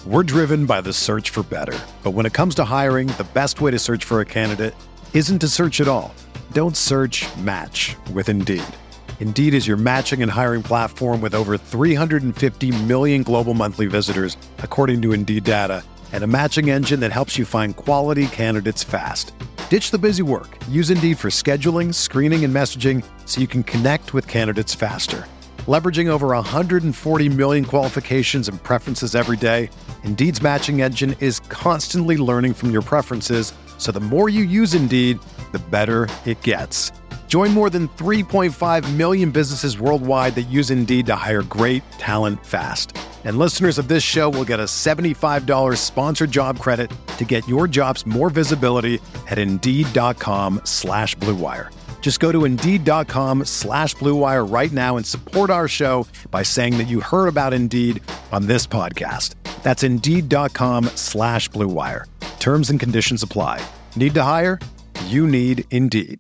We're driven by the search for better. But when it comes to hiring, the best way to search for a candidate isn't to search at all. Don't search, match with Indeed. Indeed is your matching and hiring platform with over 350 million global monthly visitors, according to Indeed data, and a matching engine that helps you find quality candidates fast. Ditch the busy work. Use Indeed for scheduling, screening, and messaging so you can connect with candidates faster. Leveraging over 140 million qualifications and preferences every day, Indeed's matching engine is constantly learning from your preferences, so the more you use Indeed, the better it gets. Join more than 3.5 million businesses worldwide that use Indeed to hire great talent fast. And listeners of this show will get a $75 sponsored job credit to get your jobs more visibility at Indeed.com/Blue Wire. Just go to Indeed.com/Blue Wire right now and support our show by saying that you heard about Indeed on this podcast. That's Indeed.com/Blue Wire. Terms and conditions apply. Need to hire? You need Indeed.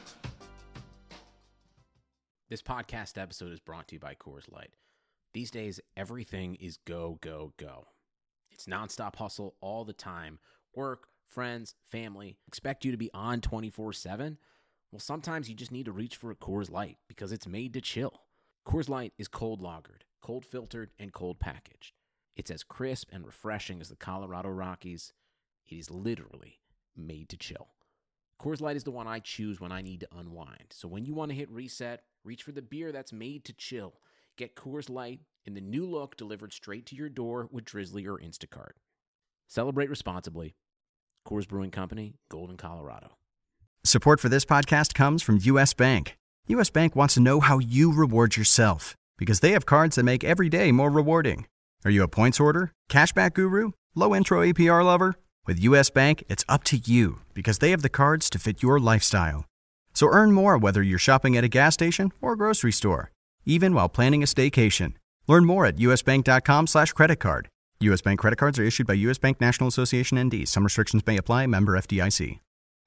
This podcast episode is brought to you by Coors Light. These days, everything is go, go, go. It's nonstop hustle all the time. Work, friends, family, expect you to be on 24/7. Well, sometimes you just need to reach for a Coors Light because it's made to chill. Coors Light is cold lagered, cold filtered, and cold packaged. It's as crisp and refreshing as the Colorado Rockies. It is literally made to chill. Coors Light is the one I choose when I need to unwind. So when you want to hit reset, reach for the beer that's made to chill. Get Coors Light in the new look delivered straight to your door with Drizzly or Instacart. Celebrate responsibly. Coors Brewing Company, Golden, Colorado. Support for this podcast comes from U.S. Bank. U.S. Bank wants to know how you reward yourself because they have cards that make every day more rewarding. Are you a points hoarder, cashback guru, low intro APR lover? With U.S. Bank, it's up to you because they have the cards to fit your lifestyle. So earn more whether you're shopping at a gas station or a grocery store, even while planning a staycation. Learn more at usbank.com/credit card. U.S. Bank credit cards are issued by U.S. Bank National Association ND. Some restrictions may apply. Member FDIC.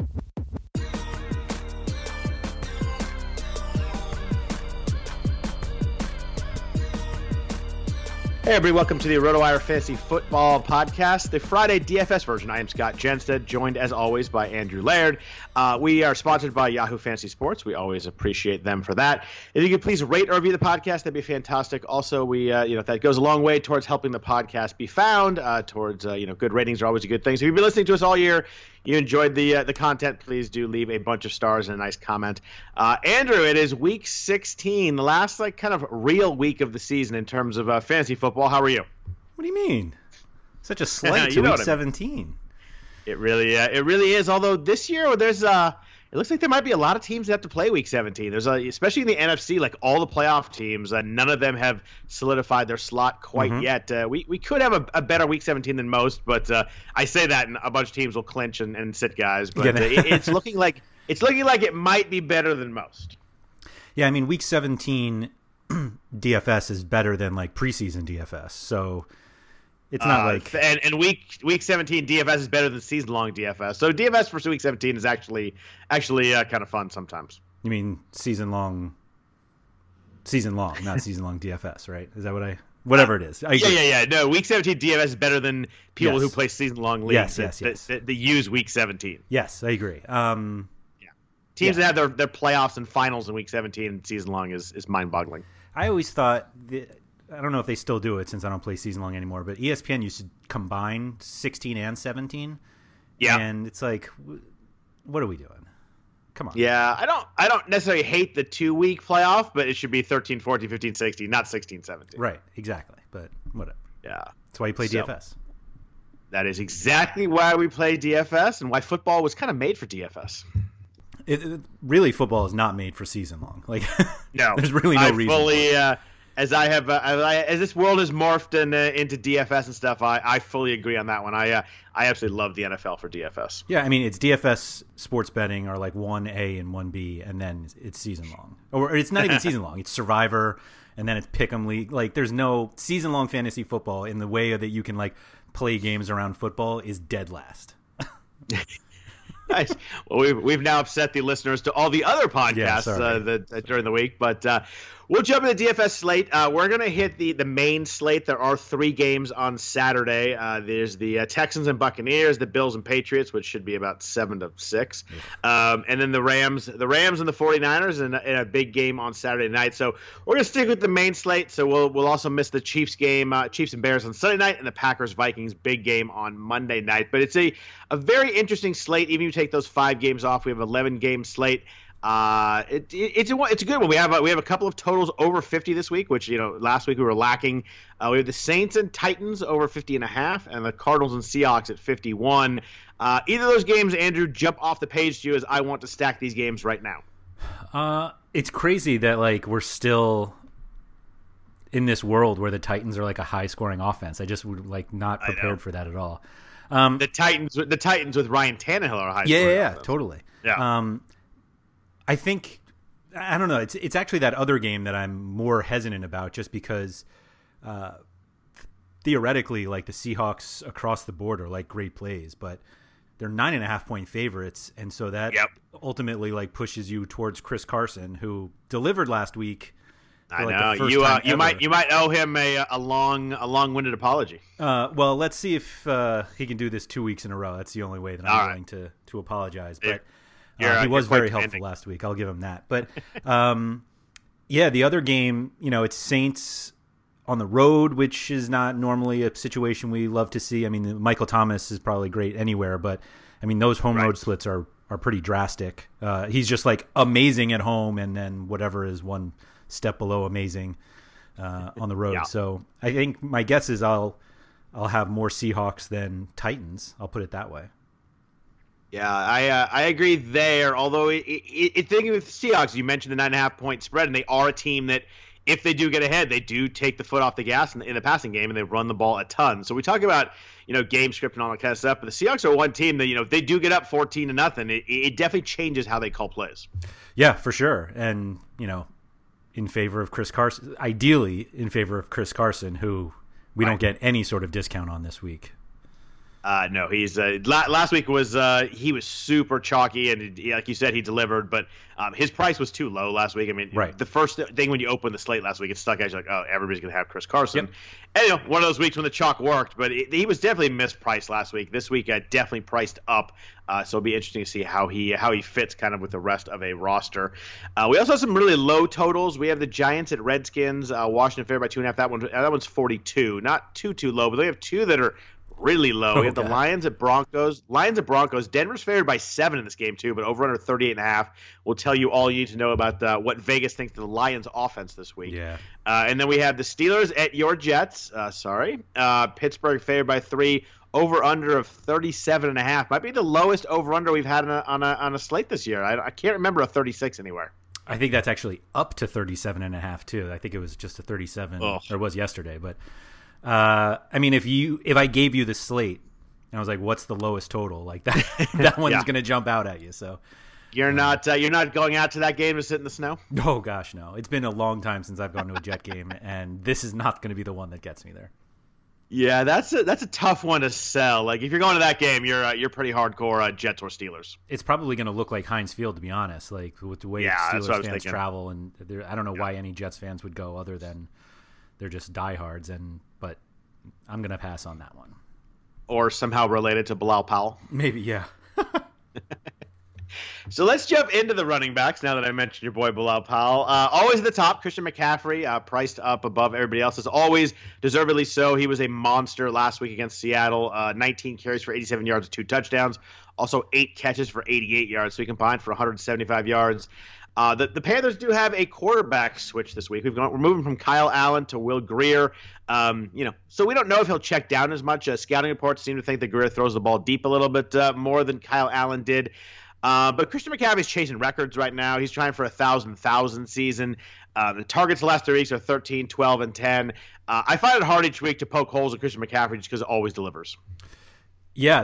Hey everybody, welcome to the RotoWire Fantasy Football Podcast, the Friday DFS version. I am Scott Jenstead, joined as always by Andrew Laird. We are sponsored by Yahoo Fantasy Sports. We always appreciate them for that. If you could please rate or review the podcast, that'd be fantastic. Also, we that goes a long way towards helping the podcast be found. Good ratings are always a good thing. So if you've been listening to us all year, you enjoyed the content, please do leave a bunch of stars and a nice comment. Andrew, it is week 16, the last kind of real week of the season in terms of fantasy football. How are you? What do you mean? Such a slight to week 17. It really is. Although this year there's it looks like there might be a lot of teams that have to play week 17. There's especially in the NFC, like all the playoff teams, none of them have solidified their slot quite yet. We could have a better week 17 than most, but I say that and a bunch of teams will clinch and sit guys. But it's looking like it might be better than most. Yeah, I mean week 17 DFS is better than like preseason DFS, so it's not like and week 17 DFS is better than season long DFS. So DFS for week 17 is actually kind of fun sometimes. You mean season long, not season long DFS, right? Is that whatever it is? Yeah. No, week 17 DFS is better than people who play season long leagues. Yes. That use week 17. Yes, I agree. Teams that have their playoffs and finals in week 17 and season long is mind boggling. I always thought I don't know if they still do it since I don't play season long anymore, but ESPN used to combine 16 and 17. Yeah. And it's like, what are we doing? Come on. Yeah, I don't necessarily hate the 2-week playoff, but it should be 13, 14, 15, 16, not 16, 17. Right, exactly. But whatever. Yeah. That's why you play DFS. That is exactly why we play DFS and why football was kind of made for DFS. Really, football is not made for season long. Like, no, there's really no reason. Fully, as this world has morphed into DFS and stuff, I fully agree on that one. I absolutely love the NFL for DFS. Yeah, I mean, it's DFS sports betting are like 1A and 1B, and then it's season long, or it's not even season long. It's Survivor, and then it's Pick'em League. Like, there's no season long fantasy football in the way that you can like play games around football is dead last. Nice. Well, we've now upset the listeners to all the other podcasts during the week, but We'll jump into the DFS slate. We're going to hit the main slate. There are 3 games on Saturday. There's the Texans and Buccaneers, the Bills and Patriots, which should be about 7-6. And then the Rams and the 49ers in a big game on Saturday night. So we're going to stick with the main slate. So we'll also miss the Chiefs game, Chiefs and Bears on Sunday night, and the Packers-Vikings big game on Monday night. But it's a very interesting slate. Even if you take those 5 games off, we have an 11-game slate. It's a good one. We have a couple of totals over 50 this week, which last week we were lacking. We have the Saints and Titans over 50.5, and the Cardinals and Seahawks at 51. Either of those games, Andrew, jump off the page to you as I want to stack these games right now. It's crazy that we're still in this world where the Titans are a high scoring offense. I just would not prepared for that at all. The Titans with Ryan Tannehill are a high scoring offense. Totally. Yeah. I think, I don't know, it's actually that other game that I'm more hesitant about just because theoretically, the Seahawks across the board are great plays, but they're 9.5-point favorites, and so that ultimately pushes you towards Chris Carson, who delivered last week. I know you might owe him a long-winded apology. Well, let's see if he can do this 2 weeks in a row. That's the only way that I'm willing to apologize, but. He was very helpful last week. I'll give him that. But, the other game, it's Saints on the road, which is not normally a situation we love to see. I mean, Michael Thomas is probably great anywhere, but, those home road splits are pretty drastic. He's just, amazing at home, and then whatever is one step below amazing on the road. Yeah. So I think my guess is I'll have more Seahawks than Titans. I'll put it that way. Yeah, I agree there. Although thinking with the Seahawks, you mentioned the 9.5-point spread, and they are a team that if they do get ahead, they do take the foot off the gas in the passing game, and they run the ball a ton. So we talk about game script and all that kind of stuff, but the Seahawks are one team that if they do get up 14-0, it definitely changes how they call plays. Yeah, for sure, and in favor of Chris Carson, ideally in favor of Chris Carson, who we don't get any sort of discount on this week. No, he's last week he was super chalky, and like you said, he delivered, but his price was too low last week. I mean, the first thing when you open the slate last week, it stuck out. You're like, oh, everybody's gonna have Chris Carson. Yep. And one of those weeks when the chalk worked, but he was definitely mispriced last week. This week, definitely priced up. So it'll be interesting to see how he fits kind of with the rest of a roster. We also have some really low totals. We have the Giants at Redskins, Washington favored by 2.5. That one's 42, not too low, but we have 2 that are really low. We have the Lions at Broncos. Denver's favored by 7 in this game too, but over under 38.5 will tell you all you need to know about what Vegas thinks of the Lions offense this week. Yeah. And then we have the Steelers at your Jets. Pittsburgh favored by 3. Over under of 37.5 might be the lowest over under we've had on a slate this year. I can't remember a 36 anywhere. I think that's actually up to 37.5 too. I think it was just a 37 or it was yesterday, but. If I gave you the slate and I was like, what's the lowest total? That one's going to jump out at you. So you're not going out to that game to sit in the snow? Oh gosh, no. It's been a long time since I've gone to a Jet game, and this is not going to be the one that gets me there. Yeah, that's a tough one to sell. If you're going to that game, you're pretty hardcore Jets or Steelers. It's probably going to look like Heinz Field, to be honest. With the way Steelers fans travel, and I don't know why any Jets fans would go other than they're just diehards. But I'm going to pass on that one. Or somehow related to Bilal Powell. Maybe, yeah. So let's jump into the running backs now that I mentioned your boy Bilal Powell. Always at the top, Christian McCaffrey, priced up above everybody else. As always, deservedly so. He was a monster last week against Seattle. 19 carries for 87 yards and 2 touchdowns. Also 8 catches for 88 yards. So he combined for 175 yards. The Panthers do have a quarterback switch this week. We're moving from Kyle Allen to Will Grier. So we don't know if he'll check down as much. Scouting reports seem to think that Grier throws the ball deep a little bit more than Kyle Allen did. But Christian McCaffrey's chasing records right now. He's trying for a 1,000 season. The targets the last 3 weeks are 13, 12, and 10. I find it hard each week to poke holes in Christian McCaffrey just because it always delivers. Yeah,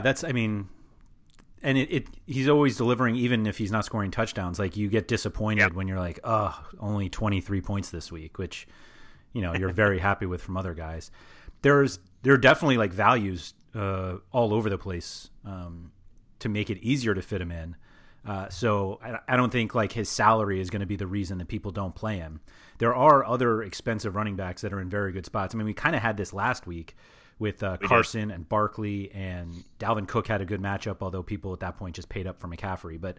and he's always delivering, even if he's not scoring touchdowns. You get disappointed when you're like, oh, only 23 points this week, which, you're very happy with from other guys. There are definitely values all over the place to make it easier to fit him in. So I don't think like his salary is going to be the reason that people don't play him. There are other expensive running backs that are in very good spots. I mean, we kind of had this last week with Carson and Barkley, and Dalvin Cook had a good matchup, although people at that point just paid up for McCaffrey. But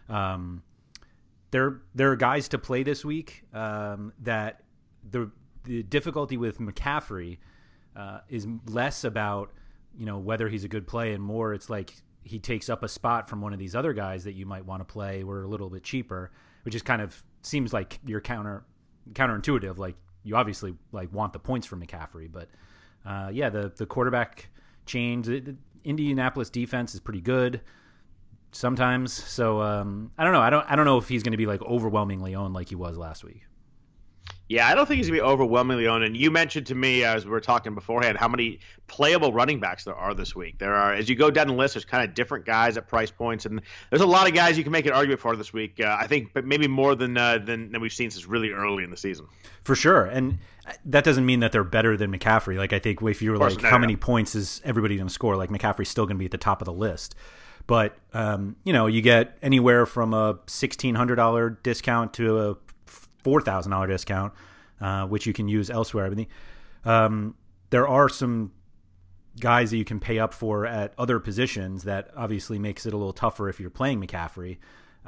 there are guys to play this week that the difficulty with McCaffrey is less about, whether he's a good play and more it's like he takes up a spot from one of these other guys that you might want to play who are a little bit cheaper, which is kind of seems like you're counterintuitive. Like you obviously like want the points from McCaffrey, but the quarterback change, the Indianapolis defense is pretty good sometimes. So I don't know. I don't know if he's going to be like overwhelmingly owned like he was last week. Yeah, I don't think he's going to be overwhelmingly owned. And you mentioned to me as we were talking beforehand how many playable running backs there are this week. There are, as you go down the list, there's kind of different guys at price points, and there's a lot of guys you can make an argument for this week. I think, but maybe more than we've seen since really early in the season. For sure, and that doesn't mean that they're better than McCaffrey. Like I think if you were like, how many points is everybody going to score? Like McCaffrey's still going to be at the top of the list. But you get anywhere from a $1,600 discount to a $4,000 discount, which you can use elsewhere. I mean, there are some guys that you can pay up for at other positions that obviously makes it a little tougher if you're playing McCaffrey.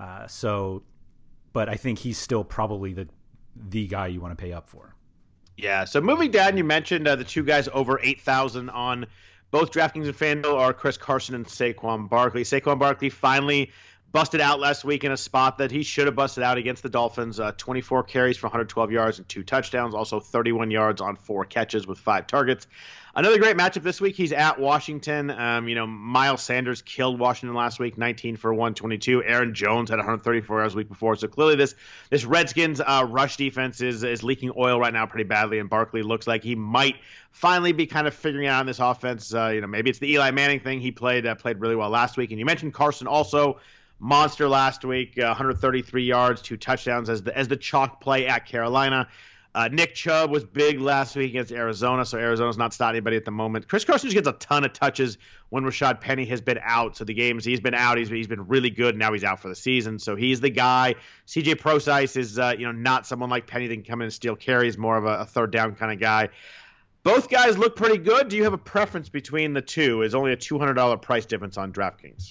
But I think he's still probably the guy you want to pay up for. Yeah. So moving down, you mentioned the two guys over 8,000 on both DraftKings and FanDuel are Chris Carson and Saquon Barkley. Saquon Barkley finally busted out last week in a spot that he should have busted out against the Dolphins. 24 carries for 112 yards and 2 touchdowns, also 31 yards on 4 catches with 5 targets. Another great matchup this week. He's at Washington. Miles Sanders killed Washington last week, 19 for 122. Aaron Jones had 134 yards the week before. So clearly this Redskins rush defense is leaking oil right now pretty badly, and Barkley looks like he might finally be kind of figuring it out in this offense. Maybe it's the Eli Manning thing. He played really well last week. And you mentioned Carson also. Monster last week, 133 yards, 2 touchdowns as the chalk play at Carolina. Nick Chubb was big last week against Arizona, so Arizona's not starting anybody at the moment. Chris Carson just gets a ton of touches when Rashad Penny has been out. So the games he's been out, he's been really good. Now he's out for the season, so he's the guy. CJ Prosise is not someone like Penny that can come in and steal carries, more of a third down kind of guy. Both guys look pretty good. Do you have a preference between the two? Is only a $200 price difference on DraftKings.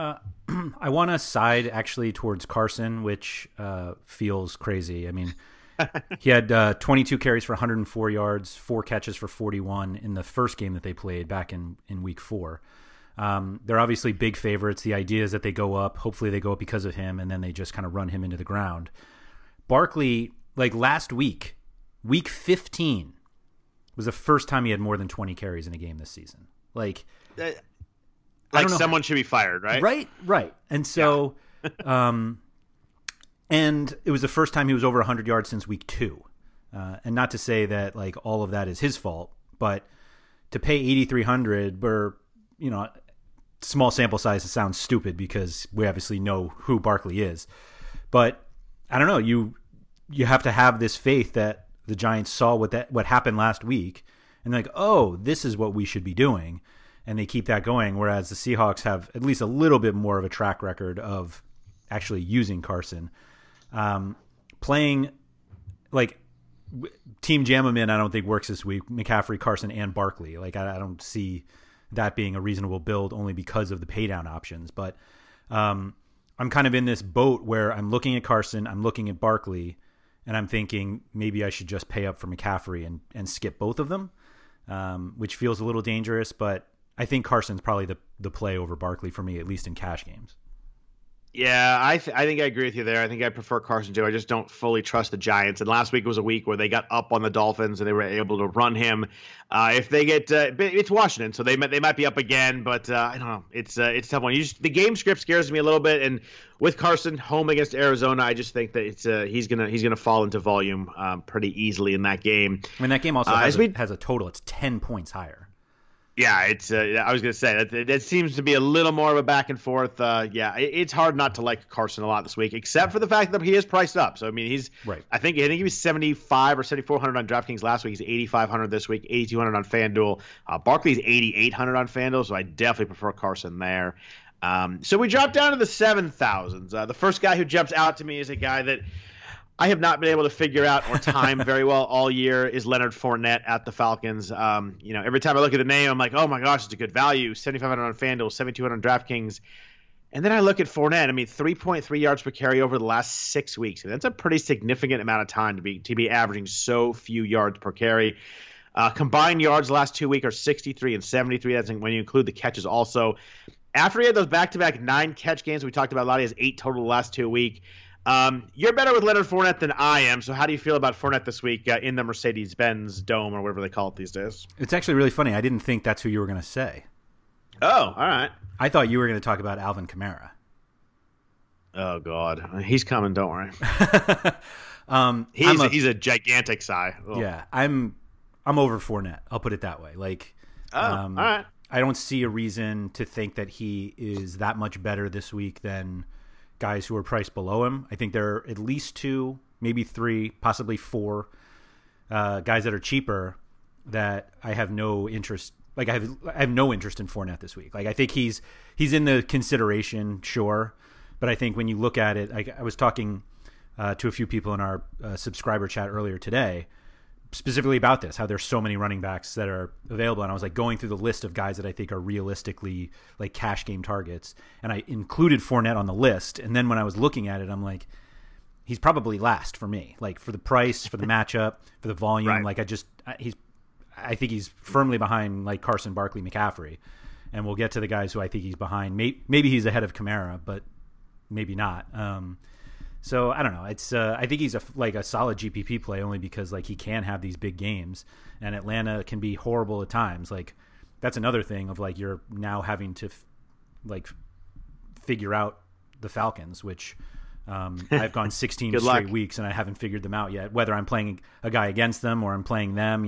I want to side actually towards Carson, which feels crazy. I mean, he had 22 carries for 104 yards, 4 catches for 41 in the first game that they played back in week 4. They're obviously big favorites. The idea is that they go up. Hopefully they go up because of him, and then they just kind of run him into the ground. Barkley, like last week, week 15, was the first time he had more than 20 carries in a game this season. Like someone should be fired, right? Right. And so, and it was the first time he was over 100 yards since week 2. And not to say that like all of that is his fault, but to pay $8,300 where, small sample size sounds stupid because we obviously know who Barkley is. But I don't know, you have to have this faith that the Giants saw what happened last week and like, oh, this is what we should be doing. And they keep that going, whereas the Seahawks have at least a little bit more of a track record of actually using Carson. Playing like Team Jam-A-Min, I don't think works this week. McCaffrey, Carson, and Barkley. Like I don't see that being a reasonable build only because of the paydown options. But I'm kind of in this boat where I'm looking at Carson, I'm looking at Barkley, and I'm thinking maybe I should just pay up for McCaffrey and skip both of them, which feels a little dangerous, but I think Carson's probably the play over Barkley for me, at least in cash games. Yeah, I think I agree with you there. I think I prefer Carson too. I just don't fully trust the Giants. And last week was a week where they got up on the Dolphins and they were able to run him. If they get, it's Washington, so they might be up again. But I don't know. It's a tough one. The game script scares me a little bit. And with Carson home against Arizona, I just think that he's gonna fall into volume pretty easily in that game. I mean, that game also has a total. It's 10 points higher. Yeah, it's. I was going to say that seems to be a little more of a back and forth. It's hard not to like Carson a lot this week, except for the fact that he is priced up. So I mean, he's right. I think he was 7,500 or 7,400 on DraftKings last week. He's 8,500 this week, 8,200 on FanDuel. Barkley's 8,800 on FanDuel, so I definitely prefer Carson there. So we drop down to the 7,000s. The first guy who jumps out to me is a guy that I have not been able to figure out or time very well all year is Leonard Fournette at the Falcons. Every time I look at the name, I'm like, oh my gosh, it's a good value. 7,500 on FanDuel, 7,200 on DraftKings. And then I look at Fournette. 3.3 yards per carry over the last 6 weeks. And that's a pretty significant amount of time to be averaging so few yards per carry. Combined yards the last 2 weeks are 63 and 73. That's when you include the catches also. After he had those back-to-back 9-catch games we talked about a lot, he has 8 total the last 2 weeks. You're better with Leonard Fournette than I am. So how do you feel about Fournette this week in the Mercedes-Benz Dome or whatever they call it these days? It's actually really funny. I didn't think that's who you were going to say. Oh, all right. I thought you were going to talk about Alvin Kamara. Oh, God. He's coming, don't worry. He's a gigantic sigh. Oh. Yeah, I'm over Fournette. I'll put it that way. All right. I don't see a reason to think that he is that much better this week than guys who are priced below him. I think there are at least 2, maybe 3, possibly 4 guys that are cheaper that I have no interest. I have no interest in Fournette this week. I think he's in the consideration, sure, but I think when you look at it, I was talking to a few people in our subscriber chat earlier today, specifically about this, how there's so many running backs that are available, and I was going through the list of guys that I think are realistically cash game targets, and I included Fournette on the list, and then when I was looking at it, I'm like, he's probably last for me, for the price, for the matchup, for the volume. Right. I think he's firmly behind Carson, Barkley, McCaffrey, and we'll get to the guys who I think he's behind. Maybe he's ahead of Kamara, but maybe not. So I don't know. It's I think he's a solid GPP play only because he can have these big games, and Atlanta can be horrible at times. That's another thing of you're now having to figure out the Falcons, which I've gone 16 straight weeks and I haven't figured them out yet. Whether I'm playing a guy against them or I'm playing them,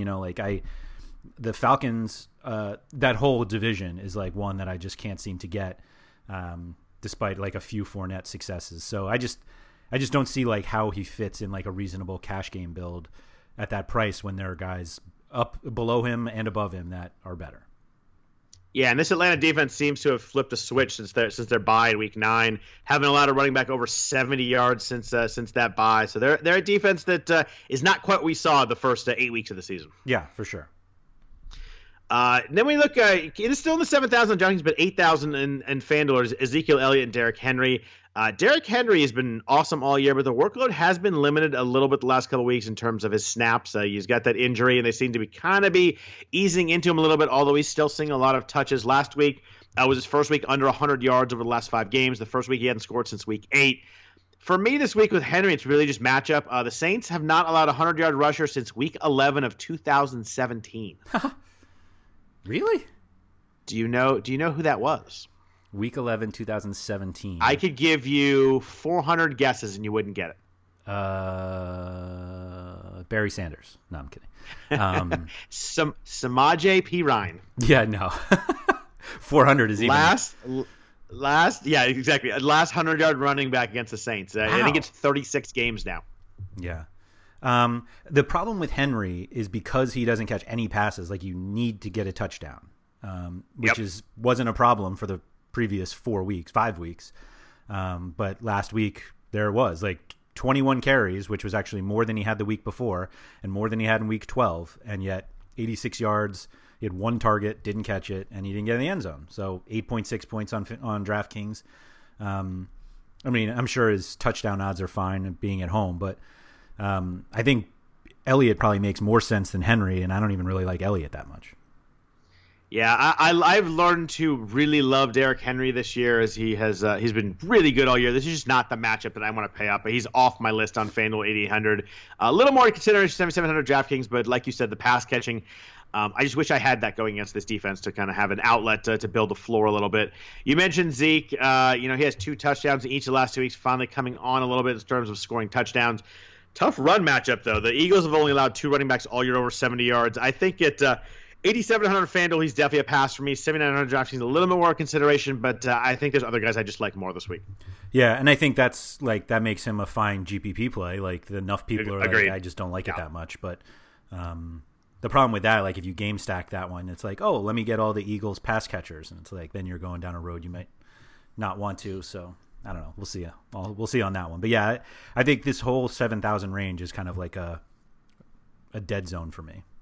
the Falcons, that whole division is one that I just can't seem to get, despite a few Fournette successes. So I just don't see how he fits in a reasonable cash game build at that price when there are guys up below him and above him that are better. Yeah, and this Atlanta defense seems to have flipped a switch since their bye in Week 9. Haven't allowed a running back over 70 yards since that bye. So they're a defense that is not quite what we saw the first 8 weeks of the season. Yeah, for sure. Then we look. It is still in the 7,000 junkings, but 8,000 in FanDuel. Ezekiel Elliott and Derrick Henry. Derrick Henry has been awesome all year, but the workload has been limited a little bit the last couple of weeks in terms of his snaps. He's got that injury, and they seem to be easing into him a little bit, although he's still seeing a lot of touches. Last week was his first week under 100 yards over the last 5 games. The first week he hadn't scored since Week 8. For me this week with Henry, it's really just matchup. The Saints have not allowed a 100-yard rusher since Week 11 of 2017. Really? Do you know who that was? Week 11, 2017. I could give you 400 guesses and you wouldn't get it. Barry Sanders. No, I'm kidding. Samaje Perine. Yeah, no. 400 is even. Last, yeah, exactly. Last 100-yard running back against the Saints. I think it's 36 games now. Yeah. The problem with Henry is because he doesn't catch any passes, you need to get a touchdown, which wasn't a problem for the previous 5 weeks. But last week there was 21 carries, which was actually more than he had the week before and more than he had in Week 12. And yet 86 yards, he had 1 target, didn't catch it, and he didn't get in the end zone. So 8.6 points on DraftKings. I'm sure his touchdown odds are fine being at home, but I think Elliott probably makes more sense than Henry, and I don't even really like Elliott that much. Yeah, I've learned to really love Derrick Henry this year as he's been really good all year. This is just not the matchup that I want to pay up, but he's off my list on FanDuel 8,800. A little more to consider 7,700 DraftKings, but like you said, the pass catching, I just wish I had that going against this defense to kind of have an outlet to build the floor a little bit. You mentioned Zeke. He has 2 touchdowns in each of the last 2 weeks, finally coming on a little bit in terms of scoring touchdowns. Tough run matchup, though. The Eagles have only allowed 2 running backs all year over 70 yards. I think at 8,700 FanDuel, he's definitely a pass for me. 7,900 DraftKings, a little bit more consideration, but I think there's other guys I just like more this week. Yeah, and I think that's that makes him a fine GPP play. Enough people are Agreed. I just don't like it that much. But the problem with that, if you game stack that one, it's let me get all the Eagles pass catchers, and it's then you're going down a road you might not want to. So I don't know. We'll see. We'll see on that one. But yeah, I think this whole 7,000 range is kind of like a dead zone for me.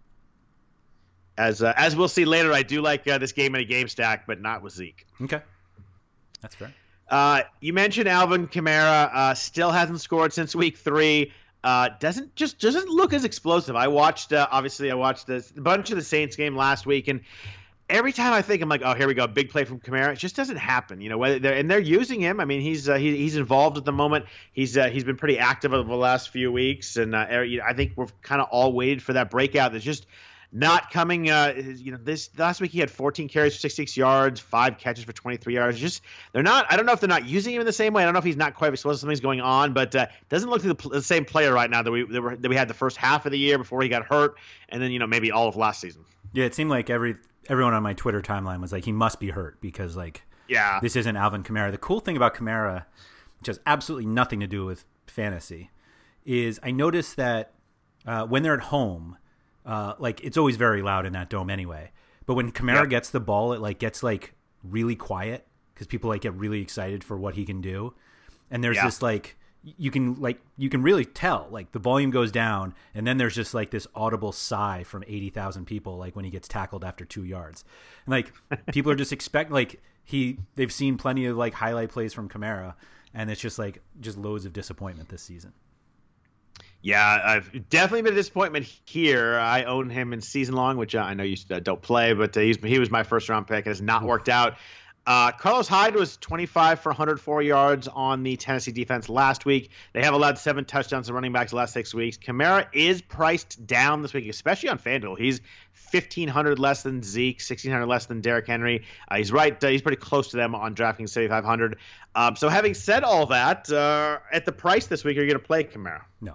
As we'll see later, I do like this game in a game stack, but not with Zeke. Okay, that's fair. You mentioned Alvin Kamara still hasn't scored since week 3. Doesn't look as explosive. I watched a bunch of the Saints game last week, and every time I think, I'm like, oh, here we go, big play from Kamara. It just doesn't happen, whether they're using him. I mean, he's involved at the moment. He's been pretty active over the last few weeks, and I think we're kind of all waited for that breakout. That's just not coming. This last week he had 14 carries for 66 yards, 5 catches for 23 yards. Just they're not. I don't know if they're not using him in the same way. I don't know if he's not quite explosive. Something's going on, but doesn't look like the same player right now that we had the first half of the year before he got hurt, and then maybe all of last season. Yeah, it seemed like everyone on my Twitter timeline was like, he must be hurt because this isn't Alvin Kamara. The cool thing about Kamara, which has absolutely nothing to do with fantasy, is I noticed that when they're at home. It's always very loud in that dome anyway. But when Kamara gets the ball, it gets really quiet because people get really excited for what he can do. And there's this you can really tell the volume goes down, and then there's just this audible sigh from 80,000 people when he gets tackled after 2 yards. And people are just they've seen plenty of highlight plays from Kamara, and it's just loads of disappointment this season. Yeah, I've definitely been a disappointment here. I own him in season long, which I know you don't play, but he was my first round pick. It has not worked out. Carlos Hyde was 25 for 104 yards on the Tennessee defense last week. They have allowed 7 touchdowns to running backs the last 6 weeks. Kamara is priced down this week, especially on FanDuel. He's 1,500 less than Zeke, 1,600 less than Derrick Henry. He's right. He's pretty close to them on DraftKings 7,500. So having said all that, at the price this week, are you going to play Kamara? No.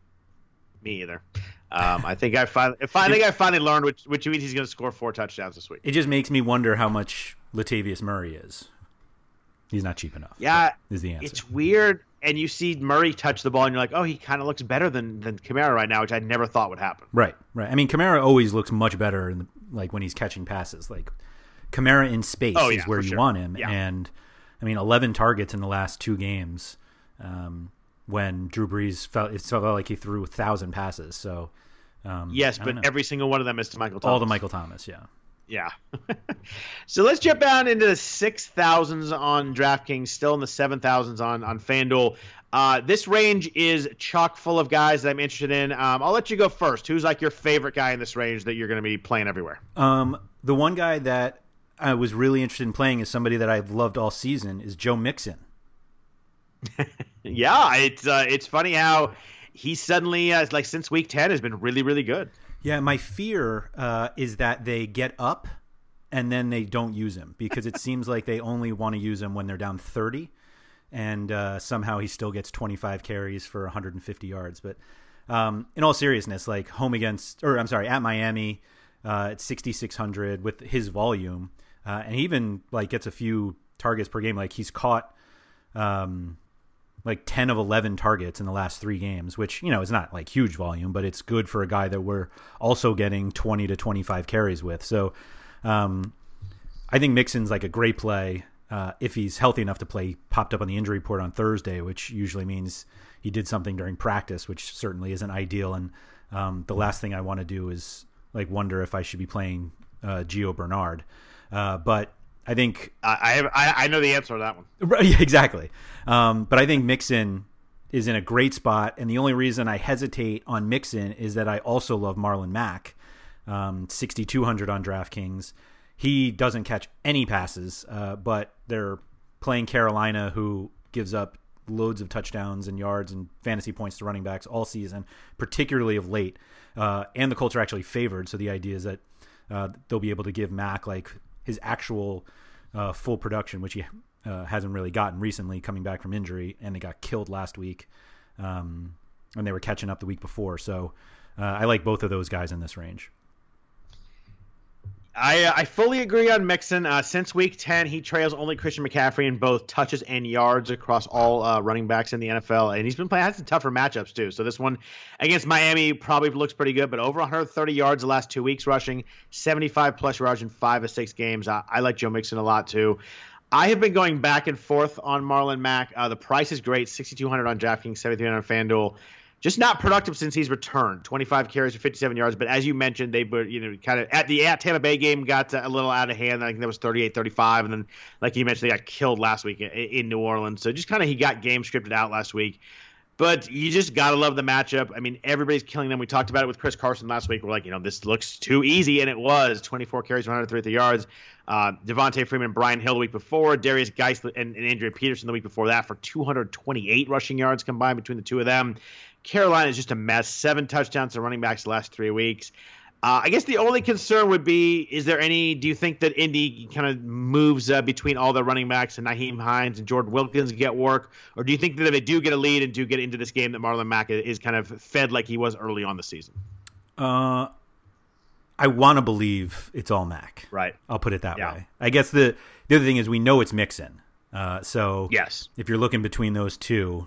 Me either. I think I finally learned which means he's going to score 4 touchdowns this week. It just makes me wonder how much Latavius Murray is. He's not cheap enough. Yeah, is the answer. It's weird, and you see Murray touch the ball, and you're like, oh, he kind of looks better than Kamara right now, which I never thought would happen. Right. I mean, Kamara always looks much better in when he's catching passes. Kamara in space is where you want him, and I mean, 11 targets in the last 2 games. When Drew Brees felt like he threw 1,000 passes. So yes, but every single one of them is to Michael Thomas. All to Michael Thomas, yeah. Yeah. So let's jump down into the 6,000s on DraftKings, still in the 7,000s on FanDuel. This range is chock full of guys that I'm interested in. I'll let you go first. Who's your favorite guy in this range that you're going to be playing everywhere? The one guy that I was really interested in playing is somebody that I've loved all season is Joe Mixon. Yeah, it's funny how he suddenly, since week 10, has been really, really good. Yeah, my fear is that they get up and then they don't use him because it seems like they only want to use him when they're down 30, and somehow he still gets 25 carries for 150 yards. But in all seriousness, at Miami, at 6,600 with his volume, and he even gets a few targets per game. He's caught 10 of 11 targets in the last 3 games, which, is not huge volume, but it's good for a guy that we're also getting 20 to 25 carries with. So I think Mixon's a great play if he's healthy enough to play. He popped up on the injury report on Thursday, which usually means he did something during practice, which certainly isn't ideal. And the last thing I want to do is wonder if I should be playing Gio Bernard. But I think I know the answer to that one. Right, exactly. But I think Mixon is in a great spot, and the only reason I hesitate on Mixon is that I also love Marlon Mack, 6,200 on DraftKings. He doesn't catch any passes, but they're playing Carolina, who gives up loads of touchdowns and yards and fantasy points to running backs all season, particularly of late. And the Colts are actually favored, so the idea is that they'll be able to give Mack his actual full production, which he hasn't really gotten recently coming back from injury, and they got killed last week, and they were catching up the week before. So I like both of those guys in this range. I fully agree on Mixon. Since week 10, he trails only Christian McCaffrey in both touches and yards across all running backs in the NFL, and he's been playing some tougher matchups too. So this one against Miami probably looks pretty good, but over 130 yards the last 2 weeks rushing, 75 plus yards in 5 of 6 games. I like Joe Mixon a lot too. I have been going back and forth on Marlon Mack. The price is great, 6,200 on DraftKings, 7,300 on FanDuel. Just not productive since he's returned. 25 carries for 57 yards. But as you mentioned, they were, kind of at Tampa Bay game got a little out of hand. I think that was 38-35. And then, like you mentioned, they got killed last week in New Orleans. So just kind of he got game scripted out last week. But you just got to love the matchup. I mean, everybody's killing them. We talked about it with Chris Carson last week. We're like, this looks too easy. And it was 24 carries, 133 yards. Devontae Freeman, Brian Hill the week before, Darius Geis and Adrian Peterson the week before that for 228 rushing yards combined between the two of them. Carolina is just a mess. 7 touchdowns to running backs the last 3 weeks. I guess the only concern would be, do you think that Indy kind of moves between all the running backs and Nyheim Hines and Jordan Wilkins get work? Or do you think that if they do get a lead and do get into this game that Marlon Mack is kind of fed like he was early on the season? I want to believe it's all Mack. Right. I'll put it that way. I guess the other thing is we know it's Mixon. So yes, if you're looking between those two,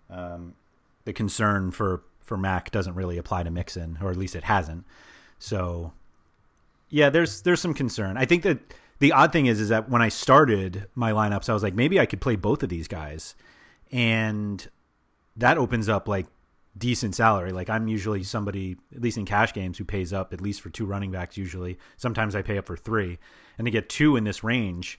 the concern for Mack doesn't really apply to Mixon, or at least it hasn't. So, yeah, there's some concern. I think that the odd thing is that when I started my lineups, I was like, maybe I could play both of these guys, and that opens up like decent salary. Like I'm usually somebody, at least in cash games, who pays up at least for 2 running backs. Usually, sometimes I pay up for 3, and to get 2 in this range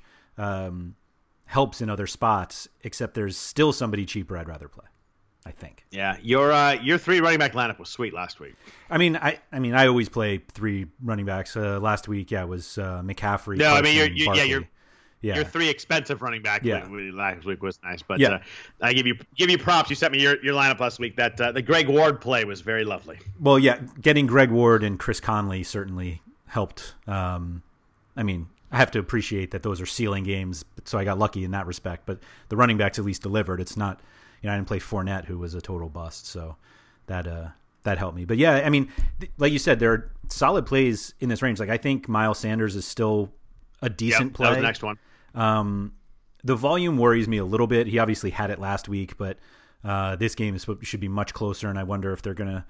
helps in other spots. Except there's still somebody cheaper I'd rather play, I think. Yeah, your 3 running back lineup was sweet last week. I mean, I always play 3 running backs. Last week, it was McCaffrey. No, Carson, I mean your 3 expensive running back last week was nice. But yeah. I give you props. You sent me your lineup last week. That the Greg Ward play was very lovely. Well, yeah, getting Greg Ward and Chris Conley certainly helped. I mean, I have to appreciate that those are ceiling games, so I got lucky in that respect. But the running backs at least delivered. It's not. I didn't play Fournette, who was a total bust, so that helped me. But yeah, I mean, like you said, there are solid plays in this range. Like I think Miles Sanders is still a decent play. That was the next one. The volume worries me a little bit. He obviously had it last week, but this game should be much closer, and I wonder if they're gonna,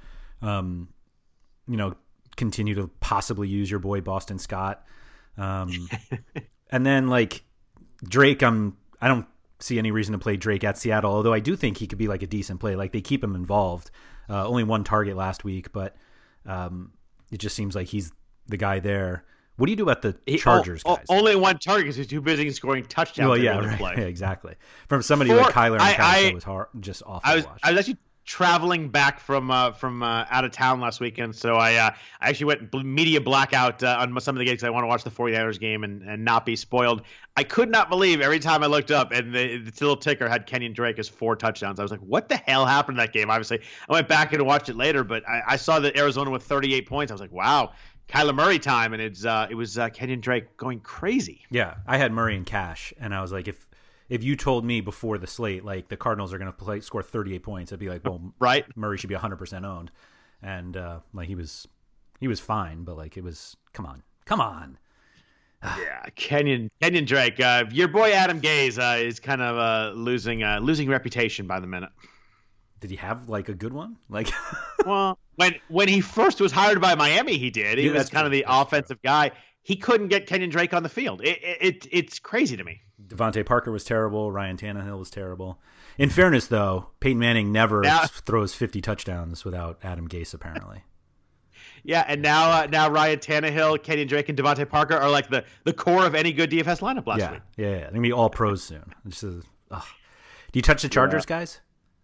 continue to possibly use your boy Boston Scott. And then like Drake, I don't see any reason to play Drake at Seattle, although I do think he could be like a decent play. Like they keep him involved. Only 1 target last week, but it just seems like he's the guy there. What do you do about the Chargers guys? Only 1 target because he's too busy scoring touchdowns. Well, yeah, right. Play. Yeah, exactly. From somebody like Kyler and Cash, it was hard, just awful. I was to watch. actually traveling back from out of town last weekend, so I actually went media blackout on some of the games because I want to watch the 49ers game and not be spoiled. I could not believe every time I looked up and the little ticker had Kenyon Drake as 4 touchdowns. I was like, what the hell happened to that game? Obviously, I went back and watched it later, but I saw that Arizona with 38 points. I was like, wow, Kyler Murray time, and it was Kenyon Drake going crazy. Yeah, I had Murray and Cash, and I was like, if you told me before the slate, like the Cardinals are going to score 38 points, I'd be like, well, right, Murray should be 100% owned, and like he was fine, but like it was, come on. Yeah, Kenyon Drake, your boy Adam Gase is kind of losing reputation by the minute. Did he have like a good one? Like, well, when he first was hired by Miami, he did. He was kind of the offensive guy. He couldn't get Kenyon Drake on the field. It's crazy to me. Devontae Parker was terrible. Ryan Tannehill was terrible. In fairness, though, Peyton Manning never throws 50 touchdowns without Adam Gase, apparently. Yeah, and now Ryan Tannehill, Kenyon Drake, and Devontae Parker are like the core of any good DFS lineup last week. Yeah. They're going to be all pros soon. Do you touch the Chargers, guys?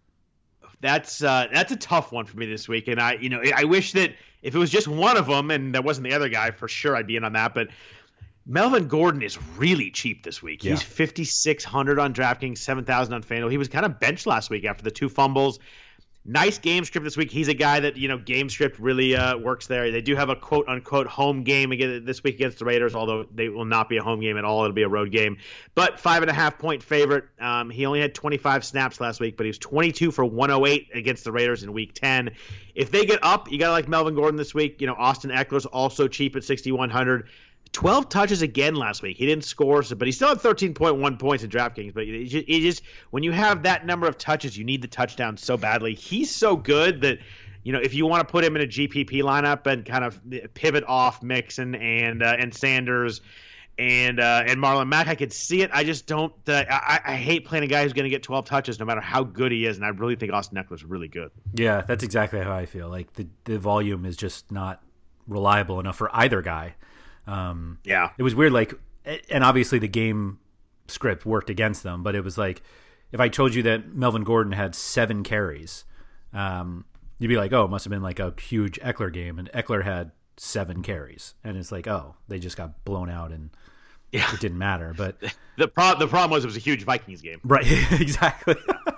That's a tough one for me this week, and I wish that if it was just one of them and there wasn't the other guy, for sure I'd be in on that. But Melvin Gordon is really cheap this week. He's 5,600 on DraftKings, 7,000 on FanDuel. He was kind of benched last week after the 2 fumbles. Nice game script this week. He's a guy that, game script really works there. They do have a quote-unquote home game again this week against the Raiders, although they will not be a home game at all. It'll be a road game. But 5.5-point favorite. He only had 25 snaps last week, but he was 22 for 108 against the Raiders in Week 10. If they get up, you got to like Melvin Gordon this week. Austin Eckler's also cheap at 6,100. 12 touches again last week. He didn't score, but he still had 13.1 points in DraftKings. But it just when you have that number of touches, you need the touchdown so badly. He's so good that, if you want to put him in a GPP lineup and kind of pivot off Mixon and Sanders and Marlon Mack. I could see it. I just don't. I hate playing a guy who's going to get 12 touches no matter how good he is, and I really think Austin Ekeler's really good. Yeah, that's exactly how I feel. Like the volume is just not reliable enough for either guy. Yeah, it was weird. Like, and obviously the game script worked against them, but it was like if I told you that Melvin Gordon had 7 carries, you'd be like, oh, it must have been like a huge Ekeler game, and Ekeler had 7 carries, and it's like, oh, they just got blown out and it didn't matter. But the problem was it was a huge Vikings game, right? Exactly.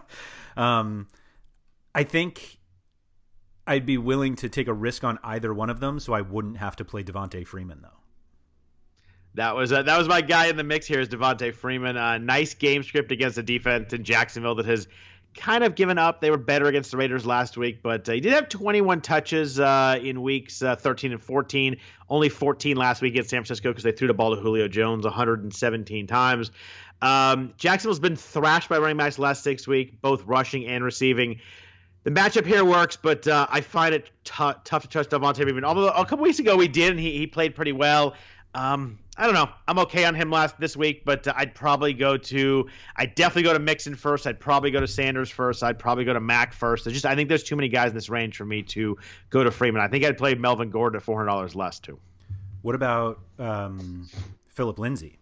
I think I'd be willing to take a risk on either one of them, so I wouldn't have to play Devontae Freeman though. That was my guy in the mix here is Devontae Freeman. Nice game script against a defense in Jacksonville that has kind of given up. They were better against the Raiders last week, but he did have 21 touches in weeks 13 and 14. Only 14 last week against San Francisco because they threw the ball to Julio Jones 117 times. Jacksonville's been thrashed by running backs the last 6 weeks, both rushing and receiving. The matchup here works, but I find it tough to trust Devontae Freeman. Although a couple weeks ago we did, and he played pretty well. I don't know. I'm okay on him this week, but I'd definitely go to Mixon first. I'd probably go to Sanders first. I'd probably go to Mack first. I think there's too many guys in this range for me to go to Freeman. I think I'd play Melvin Gordon at $400 less too. What about Phillip Lindsay?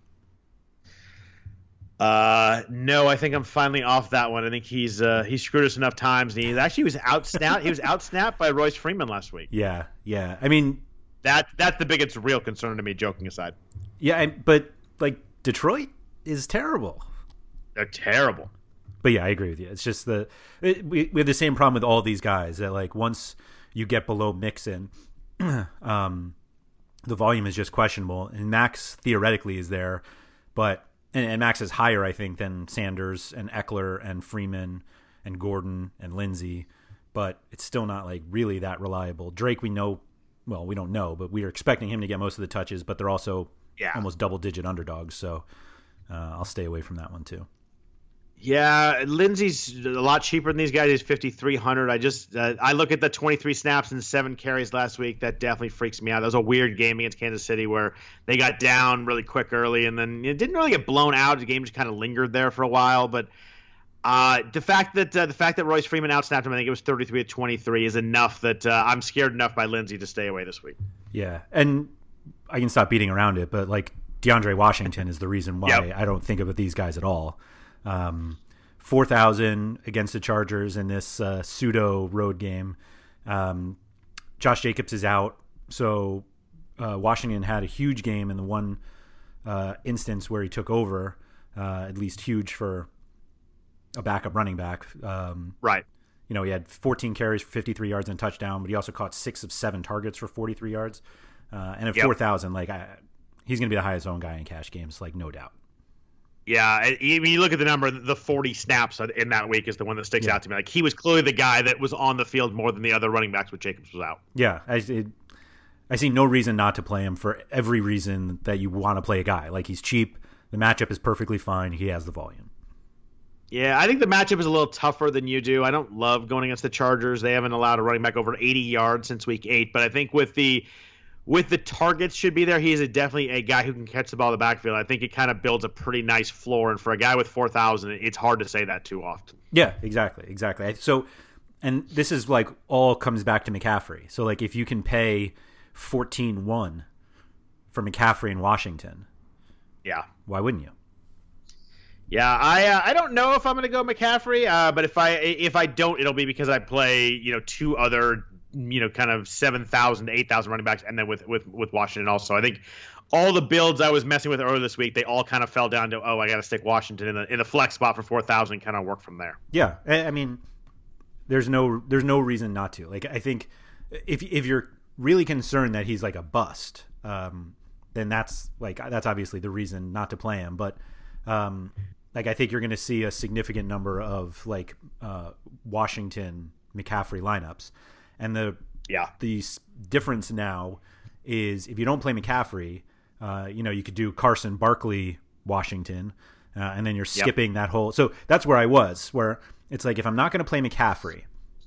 No, I think I'm finally off that one. I think he's screwed us enough times, and he was outsnapped by Royce Freeman last week. Yeah. I mean, that's the biggest real concern to me, joking aside. Yeah, but like Detroit is terrible. They're terrible. But yeah, I agree with you. It's just we have the same problem with all these guys that like once you get below Mixon, the volume is just questionable. And Max theoretically is there, but and Max is higher, I think, than Sanders and Ekeler and Freeman and Gordon and Lindsey, but it's still not like really that reliable. Drake, we know. Well, we don't know, but we are expecting him to get most of the touches, but they're also almost double-digit underdogs, so I'll stay away from that one too. Yeah, Lindsey's a lot cheaper than these guys. He's $5,300. I look at the 23 snaps and 7 carries last week. That definitely freaks me out. That was a weird game against Kansas City where they got down really quick early, and then it didn't really get blown out. The game just kind of lingered there for a while, but the fact that Royce Freeman outsnapped him, I think it was 33-23, is enough that I'm scared enough by Lindsey to stay away this week. Yeah, and I can stop beating around it, but like DeAndre Washington is the reason why I don't think of these guys at all. 4,000 against the Chargers in this pseudo road game. Josh Jacobs is out, so Washington had a huge game in the one instance where he took over, at least huge for a backup running back. Right. You know, he had 14 carries for 53 yards and a touchdown, but he also caught 6 of 7 targets for 43 yards. And at 4,000, he's going to be the highest owned guy in cash games, like no doubt. Yeah, when you look at the number, the 40 snaps in that week is the one that sticks out to me. Like he was clearly the guy that was on the field more than the other running backs when Jacobs was out. Yeah, I see no reason not to play him for every reason that you want to play a guy. Like he's cheap, the matchup is perfectly fine, he has the volume. Yeah, I think the matchup is a little tougher than you do. I don't love going against the Chargers. They haven't allowed a running back over 80 yards since week 8, but I think with the targets should be there, he's definitely a guy who can catch the ball in the backfield. I think it kind of builds a pretty nice floor, and for a guy with 4,000, it's hard to say that too often. Yeah, exactly. So, and this is like all comes back to McCaffrey. So like if you can pay 14-1 for McCaffrey in Washington, why wouldn't you? Yeah, I don't know if I'm going to go McCaffrey, but if I don't, it'll be because I play 2 other kind of 7,000 to 8,000 running backs, and then with Washington also. I think all the builds I was messing with earlier this week, they all kind of fell down to I got to stick Washington in the flex spot for 4,000, kind of work from there. Yeah, I mean, there's no reason not to. Like I think if you're really concerned that he's like a bust, then that's obviously the reason not to play him. But like I think you're going to see a significant number of like Washington McCaffrey lineups, and the difference now is if you don't play McCaffrey, you could do Carson Barkley Washington, and then you're skipping that whole. So that's where I was, where it's like if I'm not going to play McCaffrey,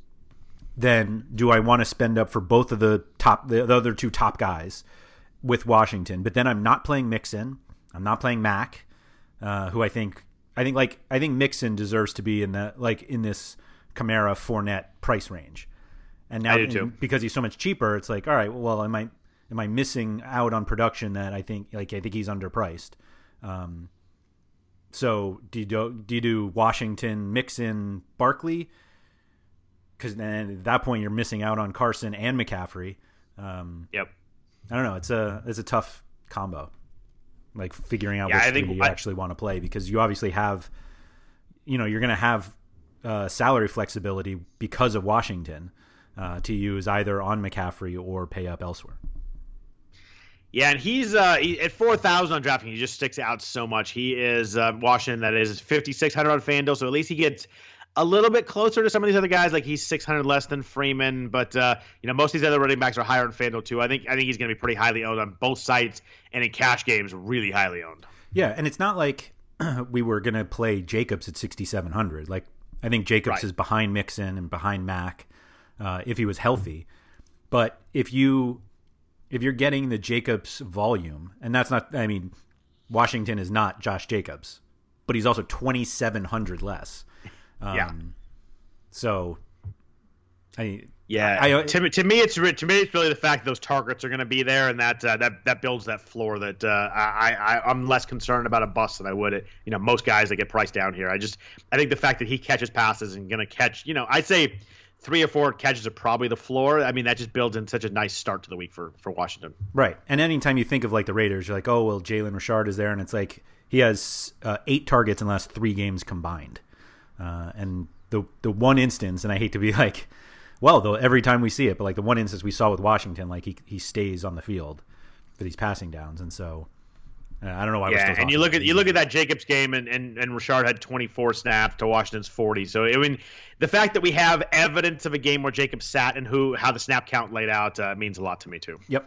then do I want to spend up for both of the other 2 top guys with Washington? But then I'm not playing Mixon. I'm not playing Mac, who I think Mixon deserves to be in this Kamara Fournette price range. And now because he's so much cheaper, it's like, all right, well, am I missing out on production that I think he's underpriced? So do you do Washington, Mixon, Barkley? Because then at that point you're missing out on Carson and McCaffrey. Yep. I don't know. It's a tough combo, like figuring out which three you actually want to play, because you obviously have, you're going to have salary flexibility because of Washington to use either on McCaffrey or pay up elsewhere. Yeah, and he's at 4,000 on DraftKings. He just sticks out so much. He is Washington. That is 5,600 on FanDuel. So at least he gets a little bit closer to some of these other guys. Like he's 600 less than Freeman, but most of these other running backs are higher on FanDuel too. I think he's going to be pretty highly owned on both sites, and in cash games, really highly owned. Yeah, and it's not like we were going to play Jacobs at 6,700. Like I think Jacobs is behind Mixon and behind Mac if he was healthy. But if you're getting the Jacobs volume, and that's not, Washington is not Josh Jacobs, but he's also 2,700 less. So, to me, it's really the fact that those targets are going to be there, and that builds that floor that I'm less concerned about a bust than I would at most guys that get priced down here. I think the fact that he catches passes and going to catch, I'd say 3 or 4 catches are probably the floor. That just builds in such a nice start to the week for Washington. Right. And anytime you think of like the Raiders, you're like, oh, well, Jalen Richard is there. And it's like he has 8 targets in the last 3 games combined. And the one instance, and I hate to be like, well, though every time we see it, but like the one instance we saw with Washington, like he stays on the field for these passing downs. And so I don't know why we're still talking. And you look at that Jacobs game, and Richard had 24 snaps to Washington's 40. So the fact that we have evidence of a game where Jacobs sat and how the snap count laid out means a lot to me too. Yep.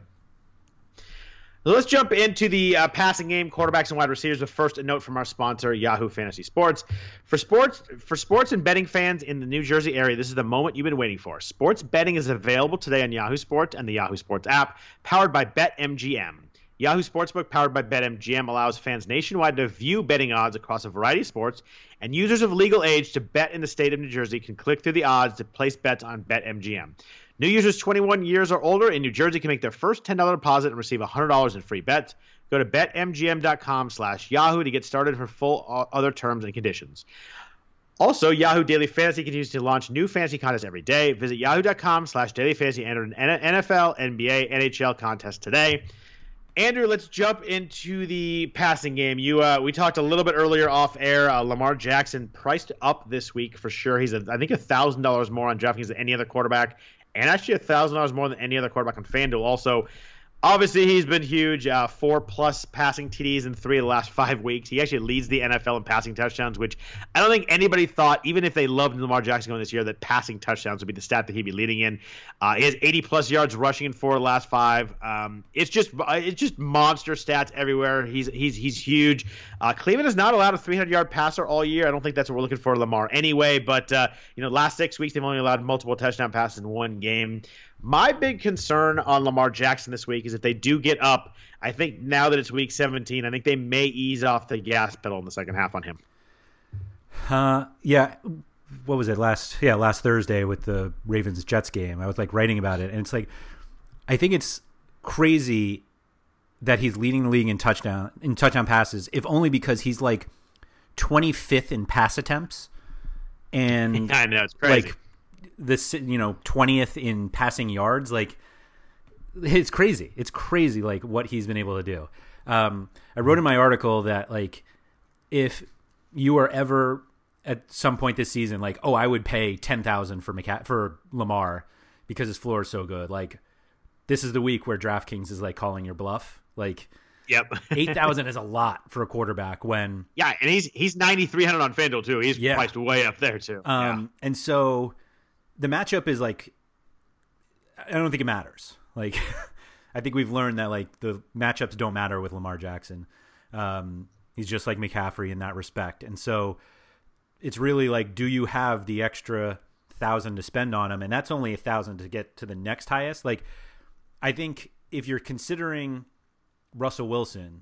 So let's jump into the passing game, quarterbacks and wide receivers. But first, a note from our sponsor, Yahoo Fantasy Sports. For sports and betting fans in the New Jersey area, this is the moment you've been waiting for. Sports betting is available today on Yahoo Sports and the Yahoo Sports app, powered by BetMGM. Yahoo Sportsbook, powered by BetMGM, allows fans nationwide to view betting odds across a variety of sports, and users of legal age to bet in the state of New Jersey can click through the odds to place bets on BetMGM. New users 21 years or older in New Jersey can make their first $10 deposit and receive $100 in free bets. Go to betmgm.com/Yahoo to get started for full other terms and conditions. Also, Yahoo Daily Fantasy continues to launch new fantasy contests every day. Visit yahoo.com/dailyfantasy. Enter an NFL, NBA, NHL contest today. Andrew, let's jump into the passing game. We talked a little bit earlier off air. Lamar Jackson priced up this week for sure. He's I think $1,000 more on DraftKings than any other quarterback, and actually $1,000 more than any other quarterback on FanDuel. Also, obviously, he's been huge. 4+ passing TDs in 3 of the last 5 weeks. He actually leads the NFL in passing touchdowns, which I don't think anybody thought, even if they loved Lamar Jackson going this year, that passing touchdowns would be the stat that he'd be leading in. He has 80+ yards rushing in 4 of the last 5. It's just monster stats everywhere. He's huge. Cleveland has not allowed a 300-yard passer all year. I don't think that's what we're looking for Lamar anyway. But last 6 weeks they've only allowed multiple touchdown passes in 1 game. My big concern on Lamar Jackson this week is if they do get up, I think now that it's week 17, I think they may ease off the gas pedal in the second half on him. Yeah. What was it? Last Thursday with the Ravens-Jets game, I was like writing about it, and it's like, I think it's crazy that he's leading the league in touchdown passes, if only because he's like 25th in pass attempts. And I know, it's crazy. Like, this 20th in passing yards. Like, it's crazy like what he's been able to do. I wrote in my article that like if you are ever at some point this season like, oh, I would pay $10,000 for Lamar because his floor is so good, like this is the week where DraftKings is like calling your bluff. Like, yep. 8,000 is a lot for a quarterback when and he's 9,300 on FanDuel too. He's priced way up there too. And so the matchup is like, I don't think it matters. Like, I think we've learned that like the matchups don't matter with Lamar Jackson. He's just like McCaffrey in that respect. And so it's really like, do you have the extra 1,000 to spend on him? And that's only 1,000 to get to the next highest. Like, I think if you're considering Russell Wilson,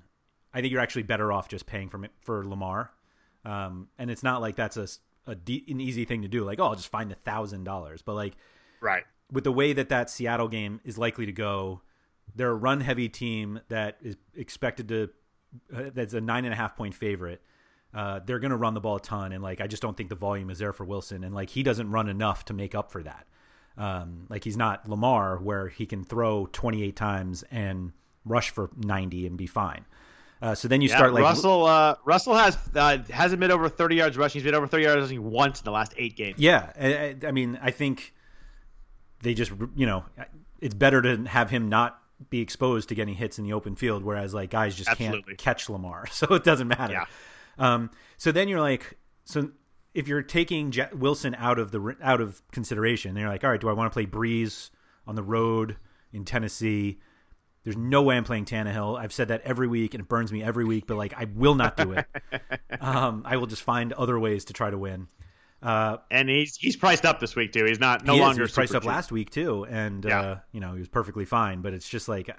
I think you're actually better off just paying for Lamar. And it's not like that's an easy thing to do. Like, I'll just find $1,000. But like, right, with the way that Seattle game is likely to go, they're a run heavy team that is expected to. That's a 9.5 point favorite. They're going to run the ball a ton, and like I just don't think the volume is there for Wilson, and like he doesn't run enough to make up for that. Like he's not Lamar where he can throw 28 times and rush for 90 and be fine. So then you start like Russell hasn't been over 30 yards rushing. He's been over 30 yards rushing once in the last 8 games. Yeah, I mean, I think they just it's better to have him not be exposed to getting hits in the open fild, whereas like guys just can't catch Lamar, so it doesn't matter. Yeah. So then you're like, so if you're taking Wilson out of consideration, then you're like, all right, do I want to play Breeze on the road in Tennessee? There's no way I'm playing Tannehill. I've said that every week, and it burns me every week, but like I will not do it. I will just find other ways to try to win. And he's priced up this week too. He's no longer. He was priced up last week too, and he was perfectly fine. But it's just like,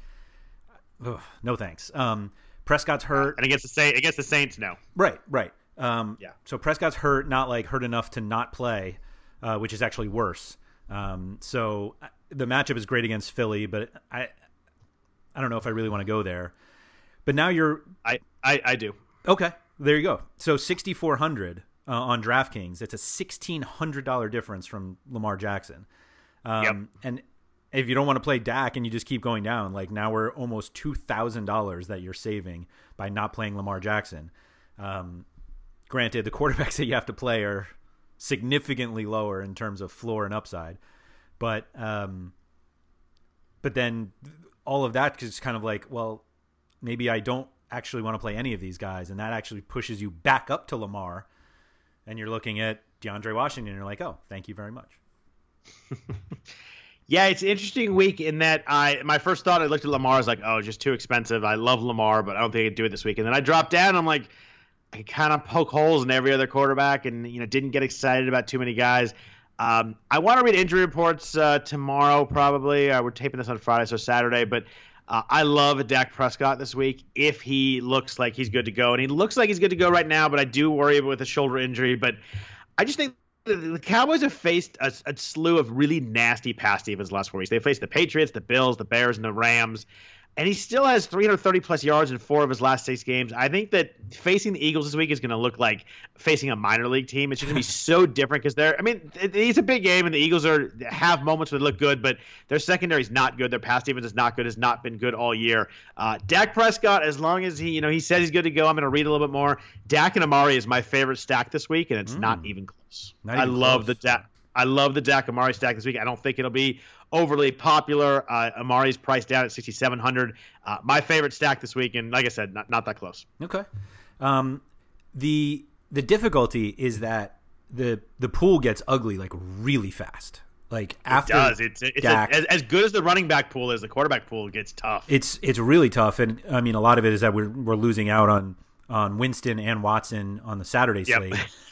no thanks. Prescott's hurt, and against the Saints, no. Right. So Prescott's hurt, not like hurt enough to not play, which is actually worse. So the matchup is great against Philly, but I don't know if I really want to go there. But now I do. Okay, there you go. So 6,400 on DraftKings. It's a $1,600 difference from Lamar Jackson. And if you don't want to play Dak and you just keep going down, like now we're almost $2,000 that you're saving by not playing Lamar Jackson. Granted, the quarterbacks that you have to play are significantly lower in terms of floor and upside, but then all of that is kind of like, well, maybe I don't actually want to play any of these guys, and that actually pushes you back up to Lamar, and you're looking at DeAndre Washington, and you're like, oh, thank you very much. Yeah, it's an interesting week in that my first thought, I looked at Lamar, I was like, oh, just too expensive. I love Lamar, but I don't think I could do it this week. And then I dropped down, and I'm like, I kind of poke holes in every other quarterback, and didn't get excited about too many guys. I want to read injury reports tomorrow, probably. We're taping this on Friday, so Saturday. But I love Dak Prescott this week if he looks like he's good to go. And he looks like he's good to go right now, but I do worry with a shoulder injury. But I just think the Cowboys have faced a slew of really nasty pass defense the last 4 weeks. They faced the Patriots, the Bills, the Bears, and the Rams. And he still has 330-plus yards in 4 of his last 6 games. I think that facing the Eagles this week is going to look like facing a minor league team. It's just going to be so different because it's a big game, and the Eagles have moments where they look good, but their secondary is not good. Their pass defense is not good, has not been good all year. Dak Prescott, as long as he said he's good to go, I'm going to read a little bit more. Dak and Amari is my favorite stack this week, and it's not even close. I love the Dak Amari stack this week. I don't think it'll be overly popular. Amari's priced down at $6,700. My favorite stack this week, and like I said, not that close. Okay. The difficulty is that the pool gets ugly like really fast. Like after it does. It's Dak, as good as the running back pool is, the quarterback pool gets tough. It's really tough, and I mean a lot of it is that we're losing out on Winston and Watson on the Saturday slate.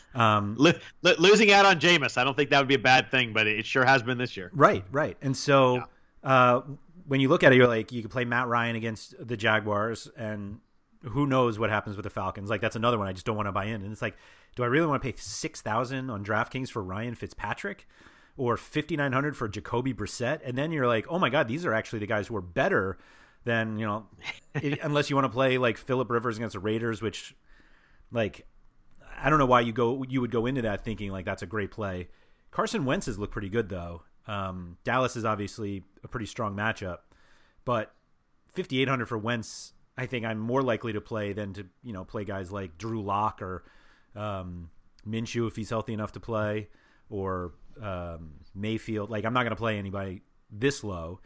Losing out on Jameis, I don't think that would be a bad thing, but it sure has been this year. Right. And so when you look at it, you're like, you can play Matt Ryan against the Jaguars, and who knows what happens with the Falcons. Like, that's another one I just don't want to buy in. And it's like, do I really want to pay $6,000 on DraftKings for Ryan Fitzpatrick or $5,900 for Jacoby Brissett? And then you're like, oh my God, these are actually the guys who are better than, unless you want to play like Phillip Rivers against the Raiders, which like, I don't know why you would go into that thinking like that's a great play. Carson Wentz has looked pretty good though. Dallas is obviously a pretty strong matchup, but $5,800 for Wentz, I think I'm more likely to play than to play guys like Drew Lock or Minshew if he's healthy enough to play, or Mayfield. Like I'm not going to play anybody this low,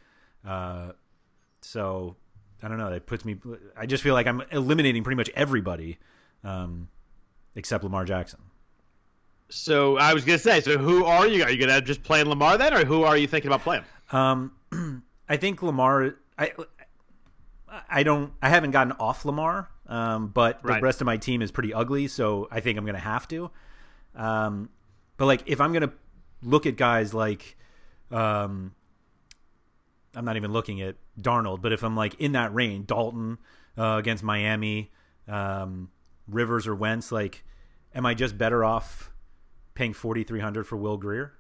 so I don't know. That puts me. I just feel like I'm eliminating pretty much everybody. Except Lamar Jackson. So I was going to say, so who are you? Are you going to just play Lamar then, or who are you thinking about playing? I think Lamar. I haven't gotten off Lamar, but the rest of my team is pretty ugly, so I think I'm going to have to. But like, if I'm going to look at guys like, I'm not even looking at Darnold, but if I'm like in that range, Dalton, against Miami, Rivers or Wentz. Like, am I just better off paying $4,300 for Will Grier?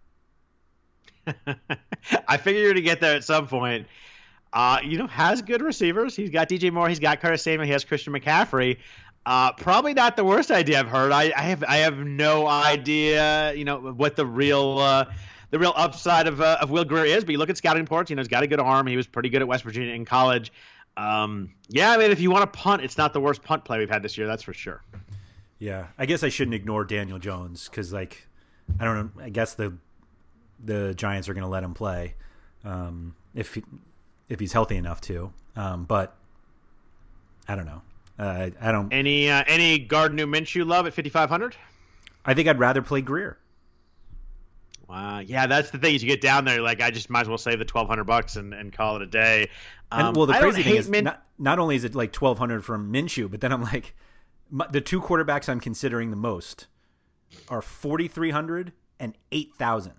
I figure you're to get there at some point. Has good receivers. He's got DJ Moore. He's got Curtis Samuel. He has Christian McCaffrey. Probably not the worst idea I've heard. I have no idea, what the real upside of Will Grier is. But you look at scouting reports. He's got a good arm. He was pretty good at West Virginia in college. If you want to punt, it's not the worst punt play we've had this year. That's for sure. Yeah, I guess I shouldn't ignore Daniel Jones because, I don't know. I guess the Giants are going to let him play if he's healthy enough to. But I don't know. I don't. Any Gardner Minshew love at 5,500? I think I'd rather play Grier. Yeah, that's the thing. Is you get down there, I just might as well save the $1,200 and call it a day. The crazy thing is, not only is it like $1,200 from Minshew, but then I'm like, the two quarterbacks I'm considering the most are $4,300 and $8,000,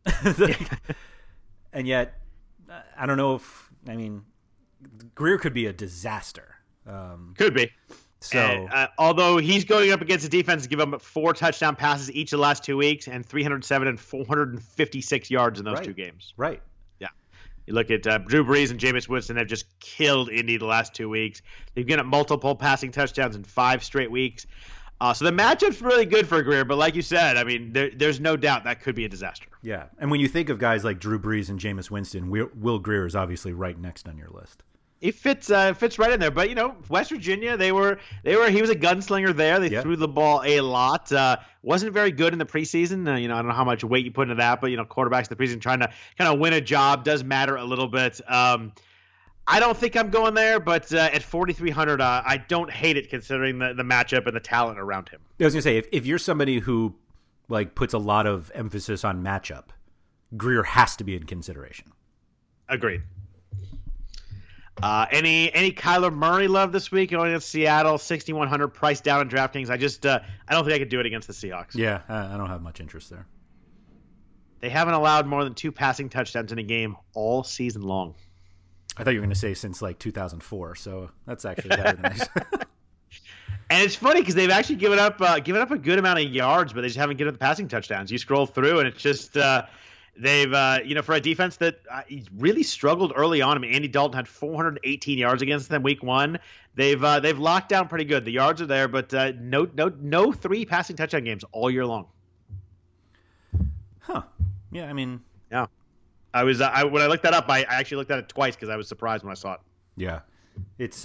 and yet I don't know if Grier could be a disaster. Could be. So, although he's going up against a defense to give him 4 touchdown passes each of the last 2 weeks and 307 and 456 yards in those 2 games. Right. Yeah. You look at Drew Brees and Jameis Winston have just killed Indy the last 2 weeks. They've given up multiple passing touchdowns in 5 straight weeks. So the matchup's really good for Grier, but like you said, there's no doubt that could be a disaster. Yeah. And when you think of guys like Drew Brees and Jameis Winston, Will Grier is obviously right next on your list. He fits right in there, but West Virginia, he was a gunslinger there. They threw the ball a lot. Wasn't very good in the preseason. I don't know how much weight you put into that, but quarterbacks in the preseason trying to kind of win a job does matter a little bit. I don't think I'm going there, but at 4,300, I don't hate it considering the matchup and the talent around him. I was gonna say if you're somebody who puts a lot of emphasis on matchup, Grier has to be in consideration. Agreed. Any Kyler Murray love this week going against Seattle, 6,100 price down in DraftKings. I don't think I could do it against the Seahawks. Yeah, I don't have much interest there. They haven't allowed more than 2 passing touchdowns in a game all season long. I thought you were going to say since 2004, so that's actually better than nice. And it's funny because they've actually given up a good amount of yards, but they just haven't given up the passing touchdowns. You scroll through, and it's just they've for a defense that really struggled early on. Andy Dalton had 418 yards against them week 1. They've locked down pretty good. The yards are there, but no 3 passing touchdown games all year long. Huh? Yeah, yeah. I was when I looked that up, I actually looked at it twice because I was surprised when I saw it. Yeah, it's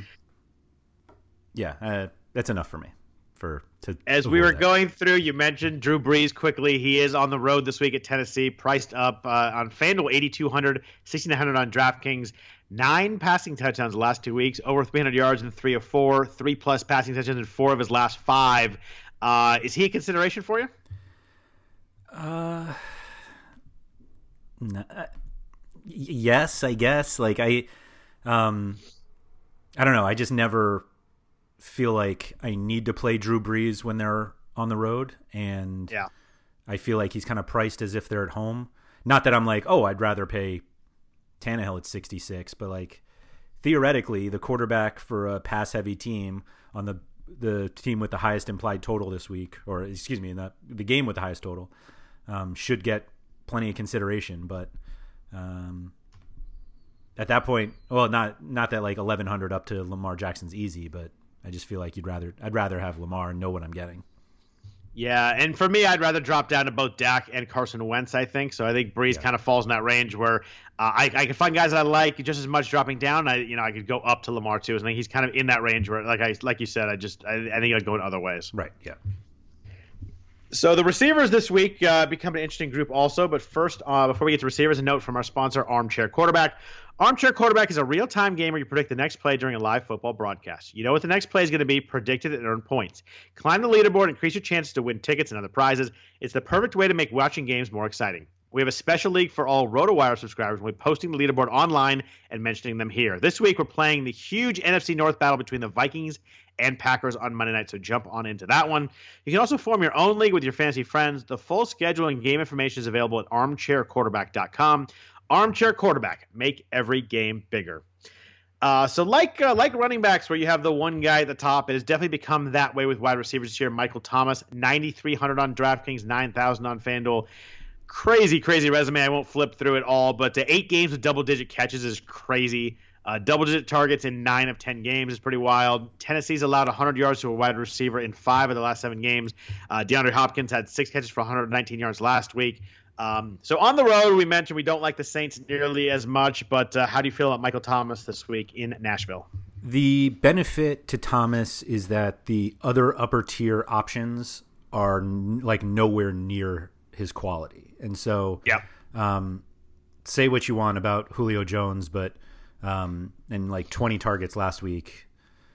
that's enough for me. As we were going through, you mentioned Drew Brees quickly. He is on the road this week at Tennessee, priced up on FanDuel 8,200, 6,900 on DraftKings. 9 passing touchdowns the last 2 weeks, over 300 yards in 3 of 4, 3+ passing touchdowns in 4 of his last 5. Is he a consideration for you? Yes, I guess. I don't know. I just never feel like I need to play Drew Brees when they're on the road, and I feel like he's kind of priced as if they're at home. Not that I'm like, oh, I'd rather pay Tannehill at 66, but theoretically, the quarterback for a pass-heavy team on the team with the highest implied total this week, or excuse me, the game with the highest total, should get plenty of consideration. But at that point, well, not that 1,100 up to Lamar Jackson's easy, but I just feel like I'd rather have Lamar and know what I'm getting. Yeah, and for me, I'd rather drop down to both Dak and Carson Wentz, I think. So I think Brees kind of falls in that range where I can find guys that I like just as much dropping down. I could go up to Lamar too. So I think he's kind of in that range where, like you said, I think I'd go in other ways. Right. Yeah. So the receivers this week become an interesting group also. But first, before we get to receivers, a note from our sponsor, Armchair Quarterback. Armchair Quarterback is a real-time game where you predict the next play during a live football broadcast. You know what the next play is going to be, predicted and earn points. Climb the leaderboard, increase your chances to win tickets and other prizes. It's the perfect way to make watching games more exciting. We have a special league for all RotoWire subscribers. We're posting the leaderboard online and mentioning them here. This week, we're playing the huge NFC North battle between the Vikings and Packers on Monday night, so jump on into that one. You can also form your own league with your fantasy friends. The full schedule and game information is available at armchairquarterback.com. Armchair Quarterback. Make every game bigger. So like running backs where you have the one guy at the top, it has definitely become that way with wide receivers this year. Michael Thomas, 9,300 on DraftKings, 9,000 on FanDuel. Crazy resume. I won't flip through it all, but 8 games with double-digit catches is crazy. Double-digit targets in 9 of 10 games is pretty wild. Tennessee's allowed 100 yards to a wide receiver in 5 of the last 7 games. DeAndre Hopkins had 6 catches for 119 yards last week. So on the road, we mentioned we don't like the Saints nearly as much, but how do you feel about Michael Thomas this week in Nashville? The benefit to Thomas is that the other upper tier options are like nowhere near his quality. And so say what you want about Julio Jones, but and like 20 targets last week.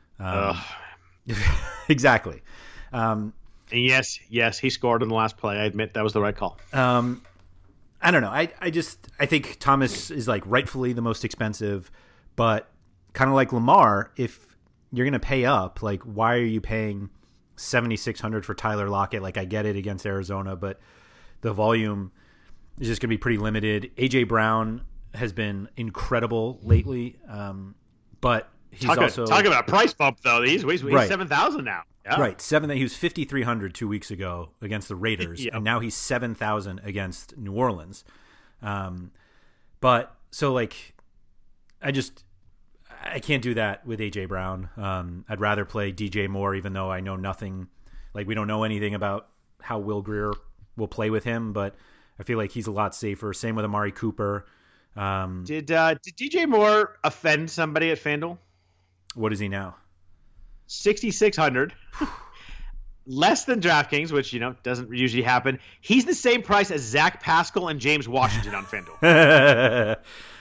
Exactly. Yes, he scored in the last play. I admit that was the right call. I don't know. I think Thomas is like rightfully the most expensive, but kind of like Lamar, if you're going to pay up, like why are you paying $7,600 for Tyler Lockett? Like I get it against Arizona, but the volume is just going to be pretty limited. AJ Brown has been incredible lately, but he's talking about a price bump though. He's right. 7,000 now. Yeah. Right, he was 5,300 2 weeks ago against the Raiders, and now he's 7,000 against New Orleans. But so like, I can't do that with AJ Brown. I'd rather play DJ Moore, even though I know nothing. Like we don't know anything about how Will Grier will play with him, but I feel like he's a lot safer. Same with Amari Cooper. Did DJ Moore offend somebody at FanDuel? What is he now? 6,600. Less than DraftKings, which doesn't usually happen. He's the same price as Zach Pascal and James Washington on FanDuel.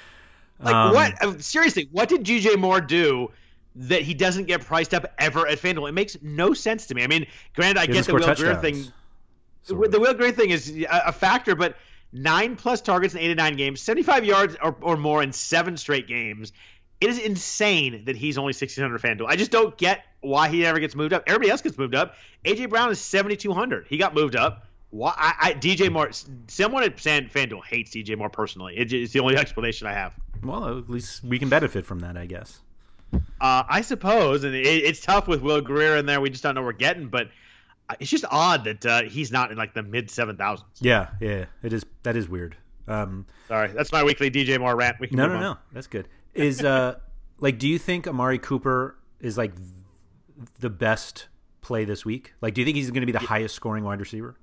What? Seriously, what did DJ Moore do that he doesn't get priced up ever at FanDuel? It makes no sense to me. I mean, granted, I get the Will Grier thing. The Will Grier thing is a factor, but 9+ targets in 8 of 9 games, 75 yards or more in 7 straight games. It is insane that he's only 1,600 FanDuel. I just don't get why he never gets moved up. Everybody else gets moved up. AJ Brown is 7,200. He got moved up. Why? DJ Moore. Someone at FanDuel hates DJ Moore personally. It's the only explanation I have. Well, at least we can benefit from that, I guess. I suppose, and it's tough with Will Grier in there. We just don't know what we're getting, but it's just odd that he's not in like the mid 7,000s. Yeah, it is. That is weird. Sorry, that's my weekly DJ Moore rant. We can No, that's good. Is like, do you think Amari Cooper is like the best play this week? Like, do you think he's going to be the highest scoring wide receiver?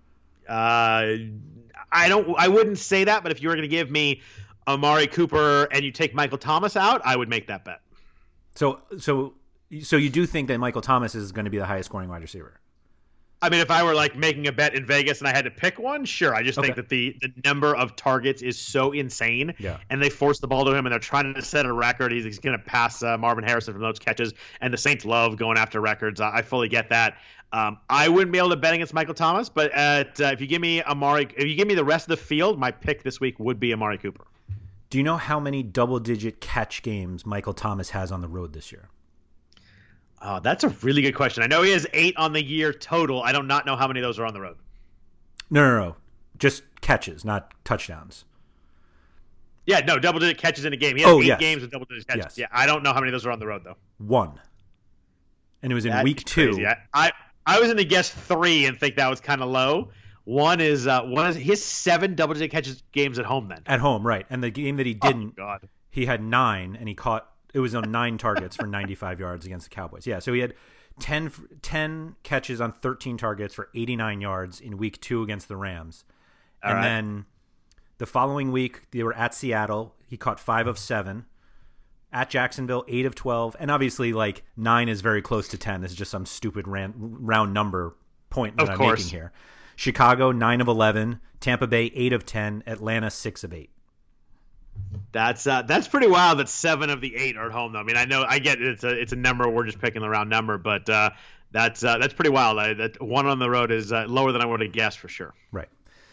I wouldn't say that, but if you were going to give me Amari Cooper and you take Michael Thomas out, I would make that bet. So you do think that Michael Thomas is going to be the highest scoring wide receiver? I mean, if I were like making a bet in Vegas and I had to pick one, sure. I just think that the number of targets is so insane, and they force the ball to him, and they're trying to set a record. He's going to pass Marvin Harrison from those catches, and the Saints love going after records. I fully get that. I wouldn't be able to bet against Michael Thomas, but if you give me the rest of the field, my pick this week would be Amari Cooper. Do you know how many double-digit catch games Michael Thomas has on the road this year? Oh, that's a really good question. I know he has 8 on the year total. I do not know how many of those are on the road. No. Just catches, not touchdowns. Yeah, no, double-digit catches in a game. He has 8 games with double-digit catches. Yes. Yeah, I don't know how many of those are on the road, though. 1. And it was in week 2. I was going to guess 3 and think that was kind of low. One is he has 7 double-digit catches games at home then. At home, right. And the game that he didn't, he had 9, and he caught – it was on 9 targets for 95 yards against the Cowboys. Yeah, so he had 10 catches on 13 targets for 89 yards in week 2 against the Rams. Then the following week, they were at Seattle. He caught 5 of 7. At Jacksonville, 8 of 12. And obviously, like, 9 is very close to 10. This is just some stupid round number point that I'm making here. Chicago, 9 of 11. Tampa Bay, 8 of 10. Atlanta, 6 of 8. That's pretty wild that 7 of the 8 are at home, though. I mean, I get it. It's a number. We're just picking the round number, but that's pretty wild. That 1 on the road is lower than I would have guessed for sure. Right.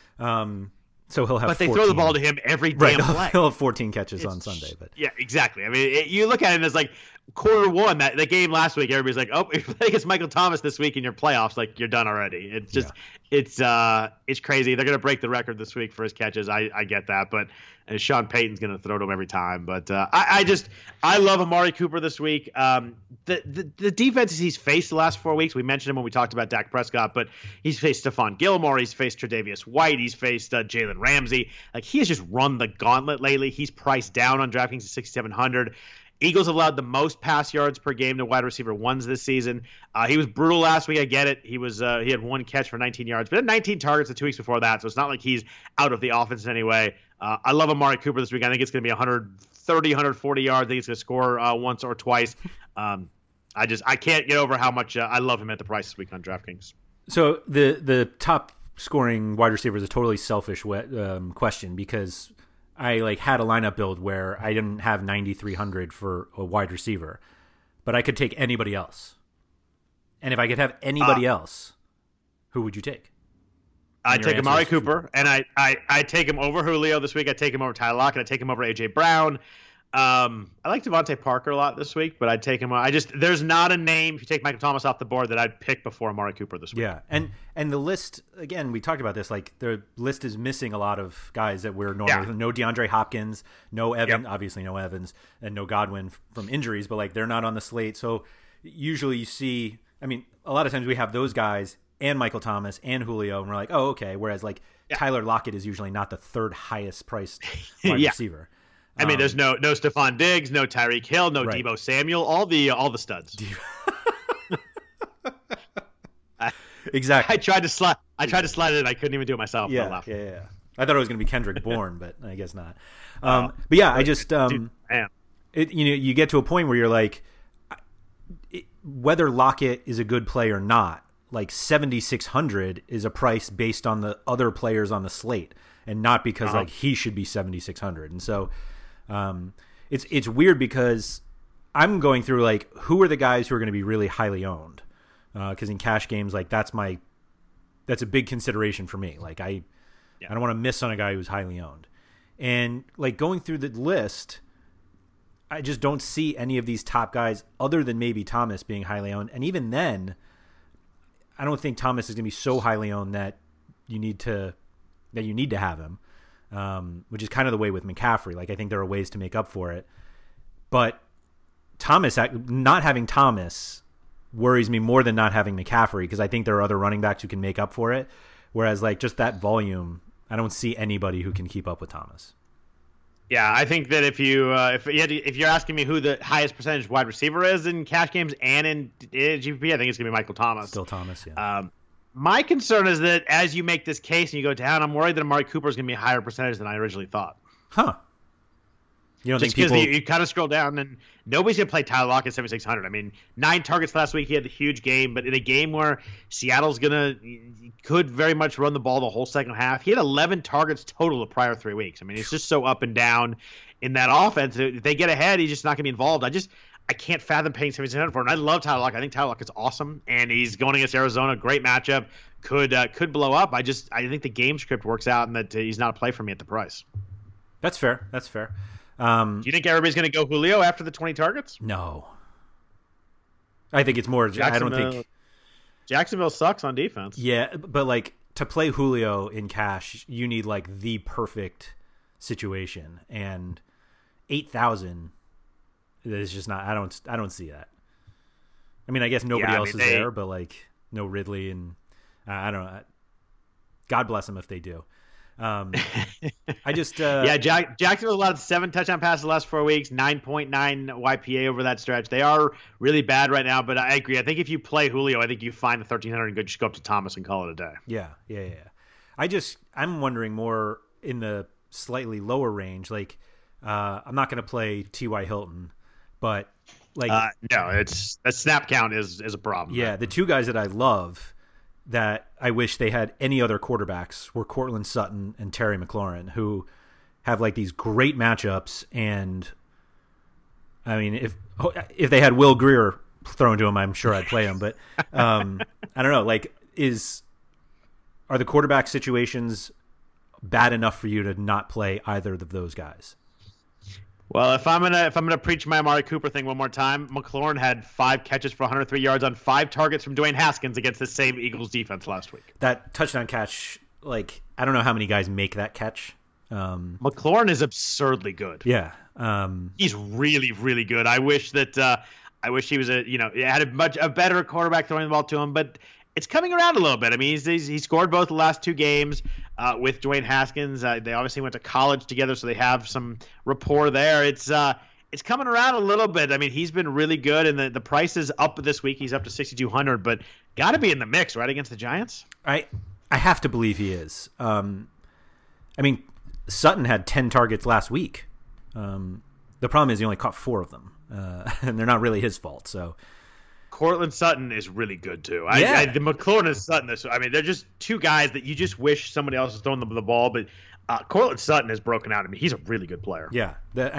So he'll have. But they 14. throw the ball to him every damn play. He'll have 14 catches on Sunday. But yeah, exactly. I mean, you look at it and it's like quarter one, that the game last week, everybody's like, "Oh, if you play against Michael Thomas this week in your playoffs, like you're done already." It's just, it's crazy. They're gonna break the record this week for his catches. I get that, but Sean Payton's gonna throw to him every time. But I love Amari Cooper this week. The defenses he's faced the last 4 weeks, we mentioned him when we talked about Dak Prescott, but he's faced Stephon Gilmore, he's faced Tre'Davious White, he's faced Jalen Ramsey. Like, he has just run the gauntlet lately. He's priced down on DraftKings at 6,700. Eagles have allowed the most pass yards per game to wide receiver ones this season. He was brutal last week. I get it. He had one catch for 19 yards, but had 19 targets the 2 weeks before that. So it's not like he's out of the offense in any way. I love Amari Cooper this week. I think it's going to be 130, 140 yards. I think he's going to score once or twice. I can't get over how much I love him at the price this week on DraftKings. So the top scoring wide receiver is a totally selfish question, because I had a lineup build where I didn't have 9,300 for a wide receiver, but I could take anybody else. And if I could have anybody else, who would you take? I take Amari Cooper, and I take him over Julio this week. I take him over Tyler Lockett. I take him over A.J. Brown. I like Devontae Parker a lot this week, but I'd take him. There's not a name, if you take Michael Thomas off the board, that I'd pick before Amari Cooper this week. Yeah, and the list, again, we talked about this, the list is missing a lot of guys that we're normally, no DeAndre Hopkins, no Evan, obviously no Evans, and no Godwin from injuries, but they're not on the slate. So usually you see, a lot of times we have those guys and Michael Thomas and Julio, and we're like, oh, okay. Whereas Tyler Lockett is usually not the third highest priced wide receiver. There's no Stephon Diggs, no Tyreek Hill, no Deebo Samuel, all the studs. Exactly. I tried to slide it in. I couldn't even do it myself. Yeah. I thought it was going to be Kendrick Bourne, but I guess not. But yeah, I just you get to a point where you're like, whether Lockett is a good play or not, 7,600 is a price based on the other players on the slate, and not because he should be 7,600. And so it's weird, because I'm going through who are the guys who are going to be really highly owned, because in cash games that's a big consideration for me. I don't want to miss on a guy who's highly owned, and going through the list, I just don't see any of these top guys other than maybe Thomas being highly owned, and even then I don't think Thomas is going to be so highly owned that you need to have him, which is kind of the way with McCaffrey. I think there are ways to make up for it. But not having Thomas worries me more than not having McCaffrey, because I think there are other running backs who can make up for it. Whereas just that volume, I don't see anybody who can keep up with Thomas. Yeah, I think that if you're asking me who the highest percentage wide receiver is in cash games and in GPP, I think it's going to be Michael Thomas. Still Thomas, yeah. My concern is that as you make this case and you go down, I'm worried that Amari Cooper is going to be a higher percentage than I originally thought. Huh. You don't just think because you kind of scroll down and nobody's going to play Tyler Lockett 7,600. 9 targets last week. He had a huge game, but in a game where Seattle's could very much run the ball the whole second half, he had 11 targets total the prior 3 weeks. It's just so up and down in that offense. If they get ahead, he's just not going to be involved. I can't fathom paying 7,600 for him. And I love Tyler Lockett. I think Tyler Lockett's awesome, and he's going against Arizona. Great matchup. Could blow up. I think the game script works out, and that he's not a play for me at the price. That's fair. Do you think everybody's going to go Julio after the 20 targets? No. I think it's more. I don't think Jacksonville sucks on defense. Yeah, but to play Julio in cash, you need the perfect situation, and 8,000 is just not. I don't see that. I guess nobody else is there, but no Ridley, and I don't know. God bless them if they do. I just Jacksonville allowed 7 touchdown passes the last 4 weeks, 9.9 YPA over that stretch. They are really bad right now, but I agree. I think if you play Julio, I think you find the 1,300 and just go up to Thomas and call it a day. Yeah. I'm wondering more in the slightly lower range. I'm not going to play T.Y. Hilton, but no, it's a snap count is a problem. Yeah, the 2 guys that I love that I wish they had any other quarterbacks were Cortland Sutton and Terry McLaurin, who have these great matchups. And if they had Will Grier thrown to him, I'm sure I'd play him. But I don't know. Are the quarterback situations bad enough for you to not play either of those guys? Well, if I'm gonna preach my Amari Cooper thing one more time, McLaurin had 5 catches for 103 yards on 5 targets from Dwayne Haskins against the same Eagles defense last week. That touchdown catch, like, I don't know how many guys make that catch. McLaurin is absurdly good. Yeah, he's really, really good. I wish he was had a better quarterback throwing the ball to him, but it's coming around a little bit. I mean, he scored both the last 2 games with Dwayne Haskins. They obviously went to college together, so they have some rapport there. It's coming around a little bit. I mean, he's been really good, and the price is up this week. He's up to 6,200, but got to be in the mix, right, against the Giants? I have to believe he is. I mean, Sutton had 10 targets last week. The problem is he only caught 4 of them, and they're not really his fault. So Courtland Sutton is really good too. Yeah. The McLaurin and Sutton. I mean, they're just 2 guys that you just wish somebody else was throwing them the ball. But Courtland Sutton has broken out. I mean, he's a really good player. Yeah.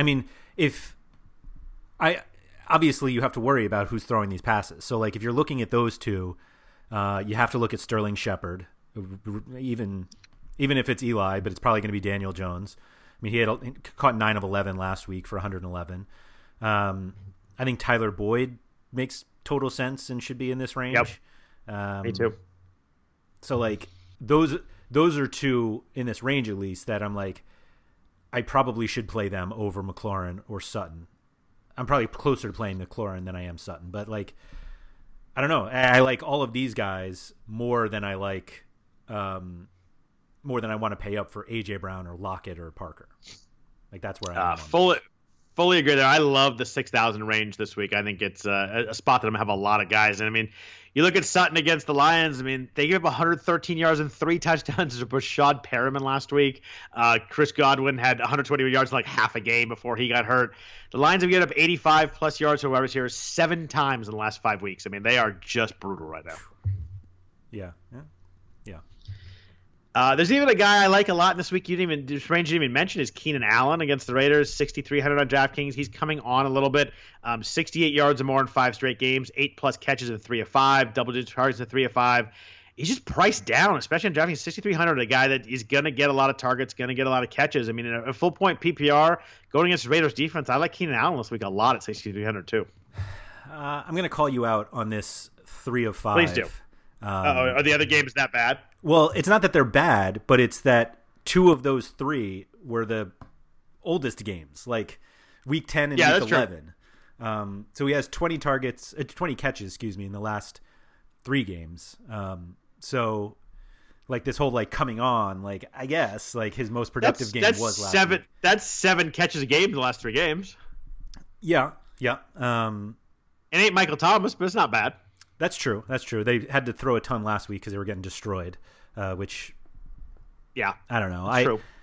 Obviously you have to worry about who's throwing these passes. So like if you're looking at those 2, you have to look at Sterling Shepard, even if it's Eli, but it's probably going to be Daniel Jones. I mean, he caught 9 of 11 last week for 111. I think Tyler Boyd makes total sense and should be in this range. Yep. Me too. So like those are 2 in this range at least that I'm like, I probably should play them over McLaurin or Sutton. I'm probably closer to playing McLaurin than I am Sutton, but like, I don't know. I like all of these guys more than I like, more than I want to pay up for AJ Brown or Lockett or Parker. Like that's where I am. Fully agree there. I love the 6,000 range this week. I think it's a spot that I'm going to have a lot of guys. And I mean, you look at Sutton against the Lions. I mean, they gave up 113 yards and 3 touchdowns to Rashad Perriman last week. Chris Godwin had 120 yards in like half a game before he got hurt. The Lions have given up 85 plus yards to wide receivers 7 times in the last 5 weeks. I mean, they are just brutal right now. Yeah. There's even a guy I like a lot this week. This range you didn't even mention is Keenan Allen against the Raiders, 6,300 on DraftKings. He's coming on a little bit. 68 yards or more in 5 straight games, 8+ catches in 3 of 5, double-digit targets in 3 of 5. He's just priced down, especially on DraftKings, 6,300. A guy that is going to get a lot of targets, going to get a lot of catches. I mean, in a full-point PPR going against the Raiders defense, I like Keenan Allen this week a lot at 6,300 too. I'm going to call you out on this 3 of 5. Please do. Are the other games that bad? Well, it's not that they're bad, but it's that 2 of those 3 were the oldest games, like week 10 and week 11. So he has 20 catches, in the last 3 games. So like this whole like coming on, like I guess like his most productive game was last week. That's 7 catches a game in the last 3 games. Yeah. It ain't Michael Thomas, but it's not bad. That's true. They had to throw a ton last week because they were getting destroyed, which, yeah, I don't know.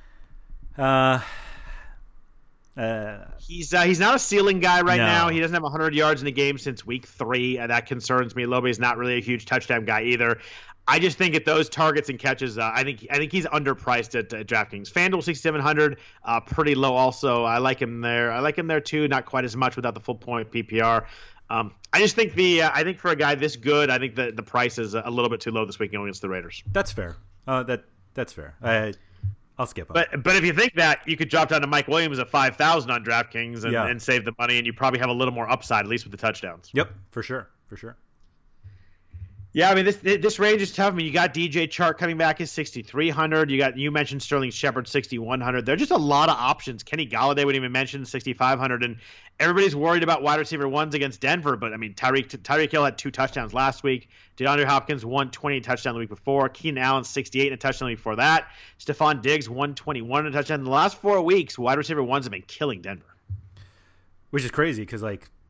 He's not a ceiling guy right now. He doesn't have 100 yards in the game since week 3. That concerns me. Lobe is not really a huge touchdown guy either. I just think at those targets and catches, I think he's underpriced at DraftKings. FanDuel 6,700, pretty low also. I like him there. I like him there too. Not quite as much without the full point PPR. I just think I think for a guy this good, I think the price is a little bit too low this week going against the Raiders. That's fair. That's fair. I'll skip on. But if you think that, you could drop down to Mike Williams at 5,000 on DraftKings and save the money, and you probably have a little more upside, at least with the touchdowns. Yep, for sure. Yeah, I mean this range is tough. I mean, you got DJ Chark coming back at 6,300. You mentioned Sterling Shepard 6,100. There's just a lot of options. Kenny Golladay would even mention 6,500, and everybody's worried about wide receiver ones against Denver. But I mean, Tyreek Hill had 2 touchdowns last week. DeAndre Hopkins 120 touchdown the week before. Keenan Allen 68 and a touchdown the week before that. Stephon Diggs 121 and a touchdown. In the last 4 weeks, wide receiver ones have been killing Denver, which is crazy because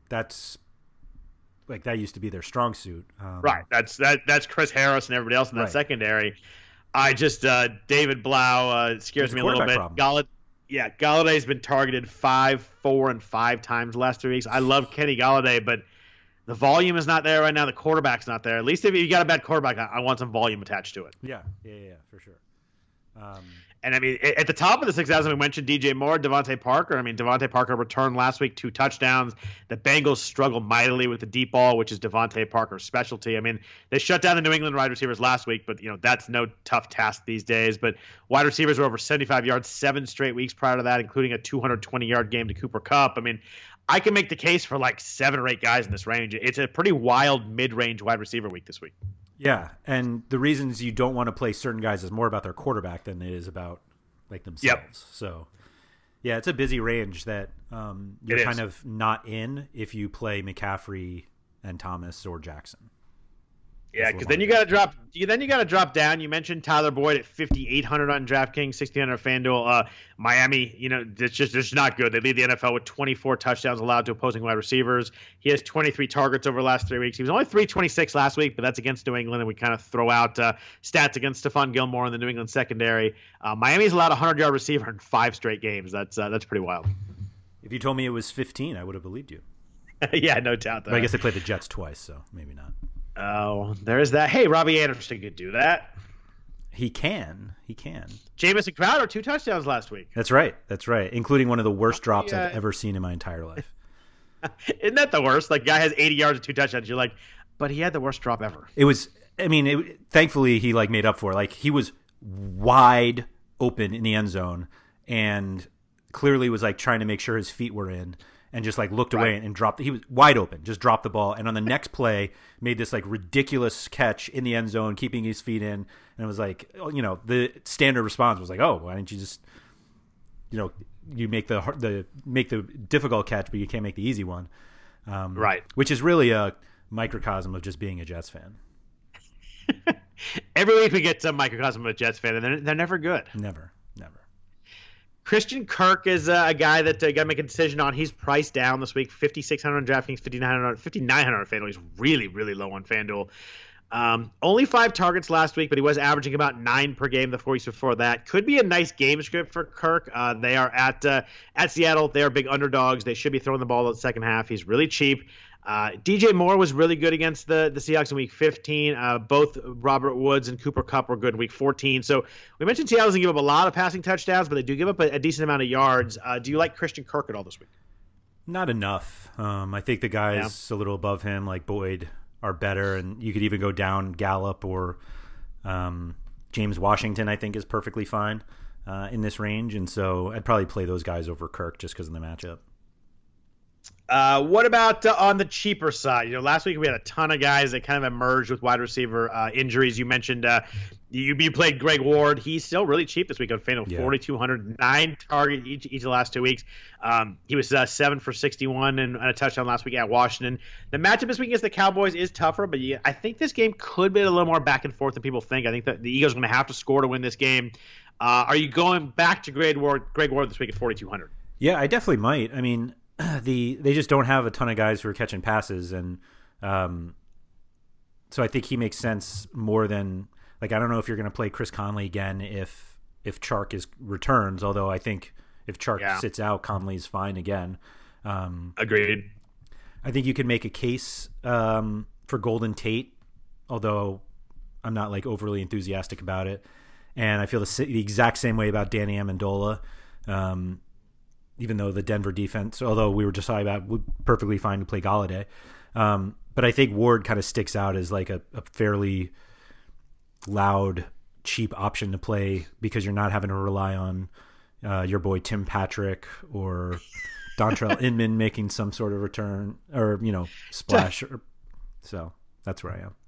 that used to be their strong suit. Right. That's Chris Harris and everybody else in that secondary. I just David Blau scares me a little bit. Galladay's been targeted 5, 4, and 5 times the last 3 weeks. I love Kenny Golladay, but the volume is not there right now. The quarterback's not there. At least if you got a bad quarterback, I want some volume attached to it. Yeah, for sure. And I mean, at the top of the success, we mentioned DJ Moore, Devontae Parker. I mean, Devontae Parker returned last week 2 touchdowns. The Bengals struggled mightily with the deep ball, which is Devontae Parker's specialty. I mean, they shut down the New England wide receivers last week, but that's no tough task these days. But wide receivers were over 75 yards 7 straight weeks prior to that, including a 220-yard game to Cooper Kupp. I mean, I can make the case for like 7 or 8 guys in this range. It's a pretty wild mid-range wide receiver week this week. Yeah, and the reasons you don't want to play certain guys is more about their quarterback than it is about like themselves. Yep. So, yeah, it's a busy range that you're kind of not in if you play McCaffrey and Thomas or Jackson. Yeah, because then you got to drop. Then you got to drop down. You mentioned Tyler Boyd at 5,800 on DraftKings, 1,600 FanDuel. Miami, it's just not good. They lead the NFL with 24 touchdowns allowed to opposing wide receivers. He has 23 targets over the last 3 weeks. He was only 326 last week, but that's against New England, and we kind of throw out stats against Stephon Gilmore in the New England secondary. Miami's allowed a 100-yard receiver in 5 straight games. That's pretty wild. If you told me it was 15, I would have believed you. Yeah, no doubt. But I guess they played the Jets twice, so maybe not. Oh, there's that. Hey, Robbie Anderson could do that. He can. Jamison Crowder, 2 touchdowns last week. That's right. Including one of the worst drops I've ever seen in my entire life. Isn't that the worst? Like, guy has 80 yards and 2 touchdowns. You're like, but he had the worst drop ever. It was, thankfully he made up for it. Like, he was wide open in the end zone and clearly was trying to make sure his feet were in. And just looked away and dropped. He was wide open, just dropped the ball. And on the next play, made this ridiculous catch in the end zone, keeping his feet in. And it was the standard response was oh, why didn't you just, you make the difficult catch, but you can't make the easy one. Right. Which is really a microcosm of just being a Jets fan. Every week we get some microcosm of a Jets fan, and they're never good. Never. Christian Kirk is a guy that got to make a decision on. He's priced down this week, 5,600 on DraftKings, 5,900 on FanDuel. He's really, really low on FanDuel. Only 5 targets last week, but he was averaging about 9 per game the 4 weeks before that. Could be a nice game script for Kirk. They are at Seattle. They are big underdogs. They should be throwing the ball in the second half. He's really cheap. DJ Moore was really good against the Seahawks in week 15. Both Robert Woods and Cooper Kupp were good in week 14. So we mentioned Seattle doesn't give up a lot of passing touchdowns, but they do give up a decent amount of yards. Do you like Christian Kirk at all this week? Not enough. I think the guys a little above him, like Boyd, are better, and you could even go down Gallup or James Washington. I think is perfectly fine in this range, and so I'd probably play those guys over Kirk just because of the matchup. What about on the cheaper side? Last week we had a ton of guys that kind of emerged with wide receiver injuries. You mentioned you played Greg Ward. He's still really cheap this week on FanDuel, 4,200, 9 targets each of the last 2 weeks. He was 7 for 61 and a touchdown last week at Washington. The matchup this week against the Cowboys is tougher, but I think this game could be a little more back and forth than people think. I think that the Eagles are going to have to score to win this game. Are you going back to Greg Ward this week at 4,200? Yeah, I definitely might. I mean, they just don't have a ton of guys who are catching passes, and so I think he makes sense more than I don't know if you're going to play Chris Conley again if Chark returns. Although I think if Chark sits out, Conley's fine again. Agreed. I think you could make a case for Golden Tate, although I'm not overly enthusiastic about it. And I feel the exact same way about Danny Amendola. Even though the Denver defense, although we were just talking about, would perfectly fine to play Golladay. But I think Ward kind of sticks out as a fairly loud, cheap option to play because you're not having to rely on your boy Tim Patrick or Dontrell Inman making some sort of return or, splash. So that's where I am.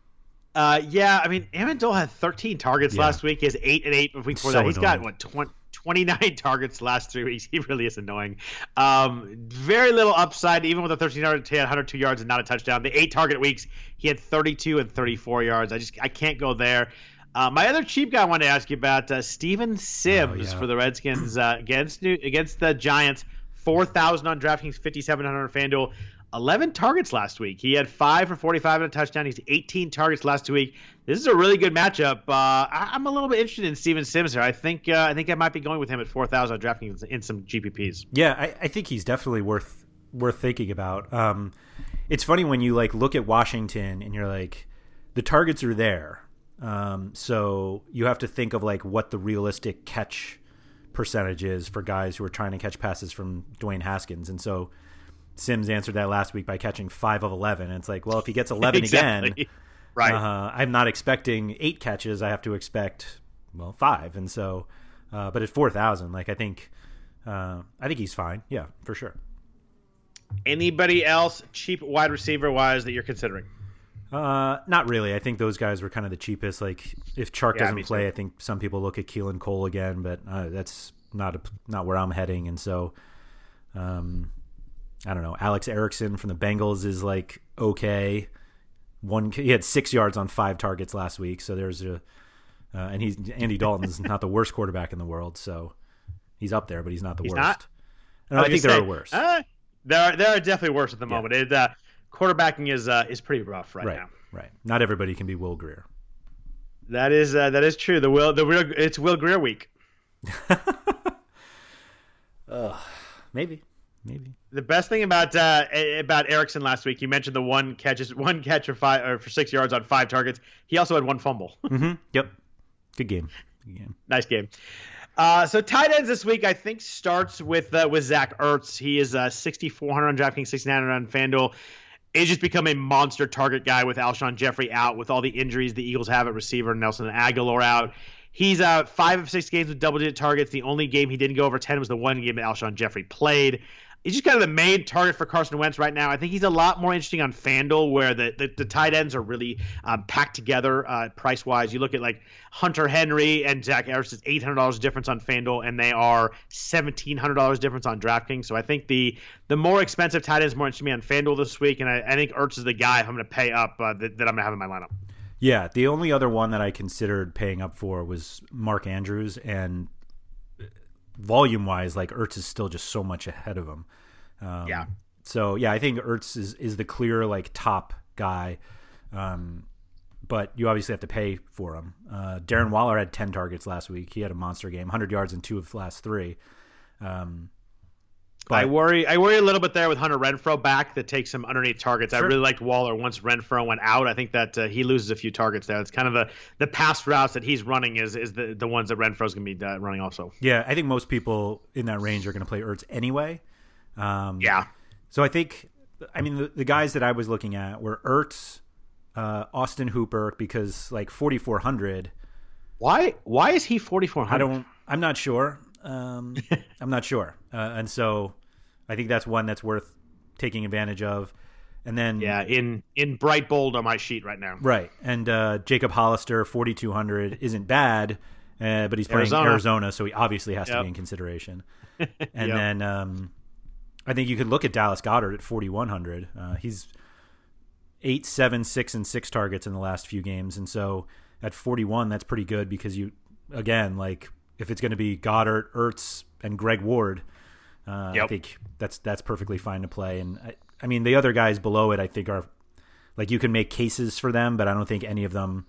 I mean, Amendola had 13 targets last week. He has 8 and 8 before that. He's got 29 targets last 3 weeks. He really is annoying. Very little upside, even with a 13 target, he had 102 yards and not a touchdown. The 8 target weeks, he had 32 and 34 yards. I can't go there. My other cheap guy I wanted to ask you about, Steven Sims for the Redskins against the Giants. 4,000 on DraftKings, 5,700 on FanDuel. 11 targets last week. He had 5 for 45 and a touchdown. He's 18 targets last 2 weeks. This is a really good matchup. I'm a little bit interested in Steven Sims here. I think I might be going with him at 4,000 on DraftKings in some GPPs. Yeah, I think he's definitely worth thinking about. It's funny when you look at Washington and you're the targets are there, So you have to think of like what the realistic catch percentage is for guys who are trying to catch passes from Dwayne Haskins. And so Sims answered that last week by catching 5 of 11. And it's like, well, if he gets 11 again, right. I'm not expecting 8 catches. I have to expect, 5. And so, but at 4,000, like I think he's fine. Yeah, for sure. Anybody else cheap wide receiver wise that you're considering? Not really. I think those guys were kind of the cheapest. Like if Chark doesn't play, I think some people look at Keelan Cole again, but that's not where I'm heading. And so, I don't know. Alex Erickson from the Bengals is like okay. He had 6 yards on 5 targets last week, so there's and Andy Dalton's not the worst quarterback in the world, so he's up there, but he's not the worst. I think there are worse. There are definitely worse at the moment. Quarterbacking is pretty rough right now. Right. Not everybody can be Will Grier. That is true. It's Will Grier week. Maybe. The best thing about Erickson last week, you mentioned the one catch for 6 yards on 5 targets. He also had 1 fumble. Mm-hmm. Yep. Good game. Nice game. So tight ends this week, I think, starts with Zach Ertz. He is 6,400 on DraftKings, 6,900 on FanDuel. He's just become a monster target guy with Alshon Jeffrey out, with all the injuries the Eagles have at receiver, Nelson Aguilar out. He's 5 of 6 games with double-digit targets. The only game he didn't go over 10 was the one game that Alshon Jeffrey played. He's just kind of the main target for Carson Wentz right now. I think he's a lot more interesting on FanDuel, where the tight ends are really packed together price-wise. You look at like Hunter Henry and Zach Ertz is $800 difference on FanDuel, and they are $1,700 difference on DraftKings. So I think the more expensive tight ends more interesting me on FanDuel this week, and I think Ertz is the guy if I'm going to pay up that I'm going to have in my lineup. Yeah, the only other one that I considered paying up for was Mark Andrews, and volume-wise, like Ertz is still just so much ahead of him. So yeah, I think Ertz is the clear like top guy, but you obviously have to pay for him. Darren Waller had 10 targets last week. He had a monster game, 100 yards in 2 of the last 3. But I worry a little bit there with Hunter Renfrow back that takes some underneath targets. Sure. I really liked Waller once Renfrow went out. I think that he loses a few targets there. It's kind of the pass routes that he's running is the ones that Renfrow's going to be running also. Yeah, I think most people in that range are going to play Ertz anyway. So I think, the guys that I was looking at were Ertz, Austin Hooper, because like 4,400. Why is he 4,400? I'm not sure. I'm not sure. And so I think that's one that's worth taking advantage of. And then in bright bold on my sheet right now. Right. And Jacob Hollister, 4,200 isn't bad, but he's playing Arizona, so he obviously has to be in consideration. And then I think you could look at Dallas Goedert at 4,100. He's 8, 7, 6, and 6 targets in the last few games. And so at 41, that's pretty good because if it's going to be Goddard, Ertz, and Greg Ward, I think that's perfectly fine to play. And the other guys below it, I think are like you can make cases for them, but I don't think any of them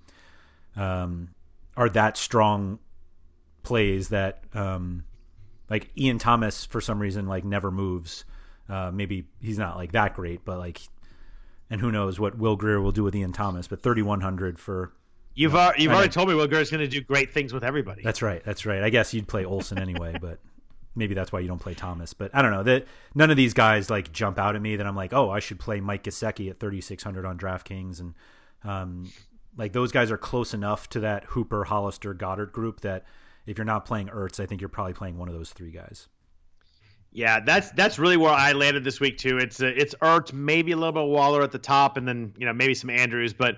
are that strong plays that like Ian Thomas for some reason like never moves. Maybe he's not like that great, but like, and who knows what Will Grier will do with Ian Thomas? But 3,100 for. You've already told me Will Grier's going to do great things with everybody. That's right. I guess you'd play Olsen anyway, but maybe that's why you don't play Thomas. But I don't know. None of these guys like jump out at me that I'm like, oh, I should play Mike Gesicki at 3,600 on DraftKings, and like those guys are close enough to that Hooper, Hollister, Goddard group that if you're not playing Ertz, I think you're probably playing one of those 3 guys. Yeah, that's really where I landed this week too. It's Ertz, maybe a little bit of Waller at the top, and then maybe some Andrews, but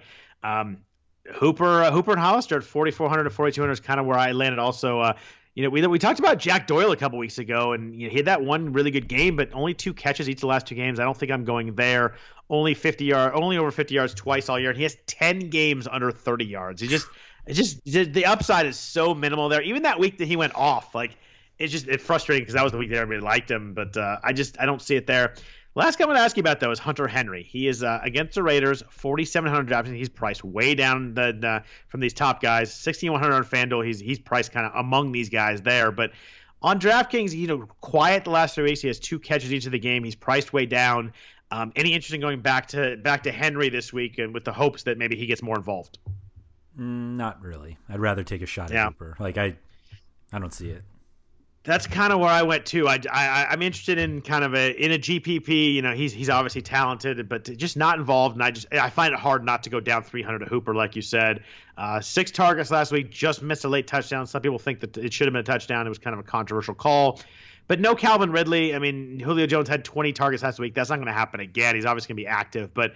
Hooper and Hollister at 4,400 to 4,200 is kind of where I landed. Also, we talked about Jack Doyle a couple weeks ago, and he had that one really good game, but only 2 catches each of the last 2 games. I don't think I'm going there. Only over 50 yards twice all year, and he has 10 games under 30 yards. The upside is so minimal there. Even that week that he went off, like it's frustrating because that was the week that everybody liked him, but I don't see it there. Last guy I'm going to ask you about, though, is Hunter Henry. He is against the Raiders, 4,700 drafts. He's priced way down from these top guys. 6,100 on FanDuel. He's priced kind of among these guys there. But on DraftKings, quiet the last 3 weeks. He has 2 catches each of the game. He's priced way down. Any interest in going back to Henry this week, and with the hopes that maybe he gets more involved? Not really. I'd rather take a shot at Hooper. Like I don't see it. That's kind of where I went too. I'm interested in kind of in a GPP. You know, he's obviously talented, but just not involved. And I find it hard not to go down 300 to Hooper, like you said. 6 targets last week, just missed a late touchdown. Some people think that it should have been a touchdown. It was kind of a controversial call. But no Calvin Ridley. I mean, Julio Jones had 20 targets last week. That's not going to happen again. He's obviously going to be active, but.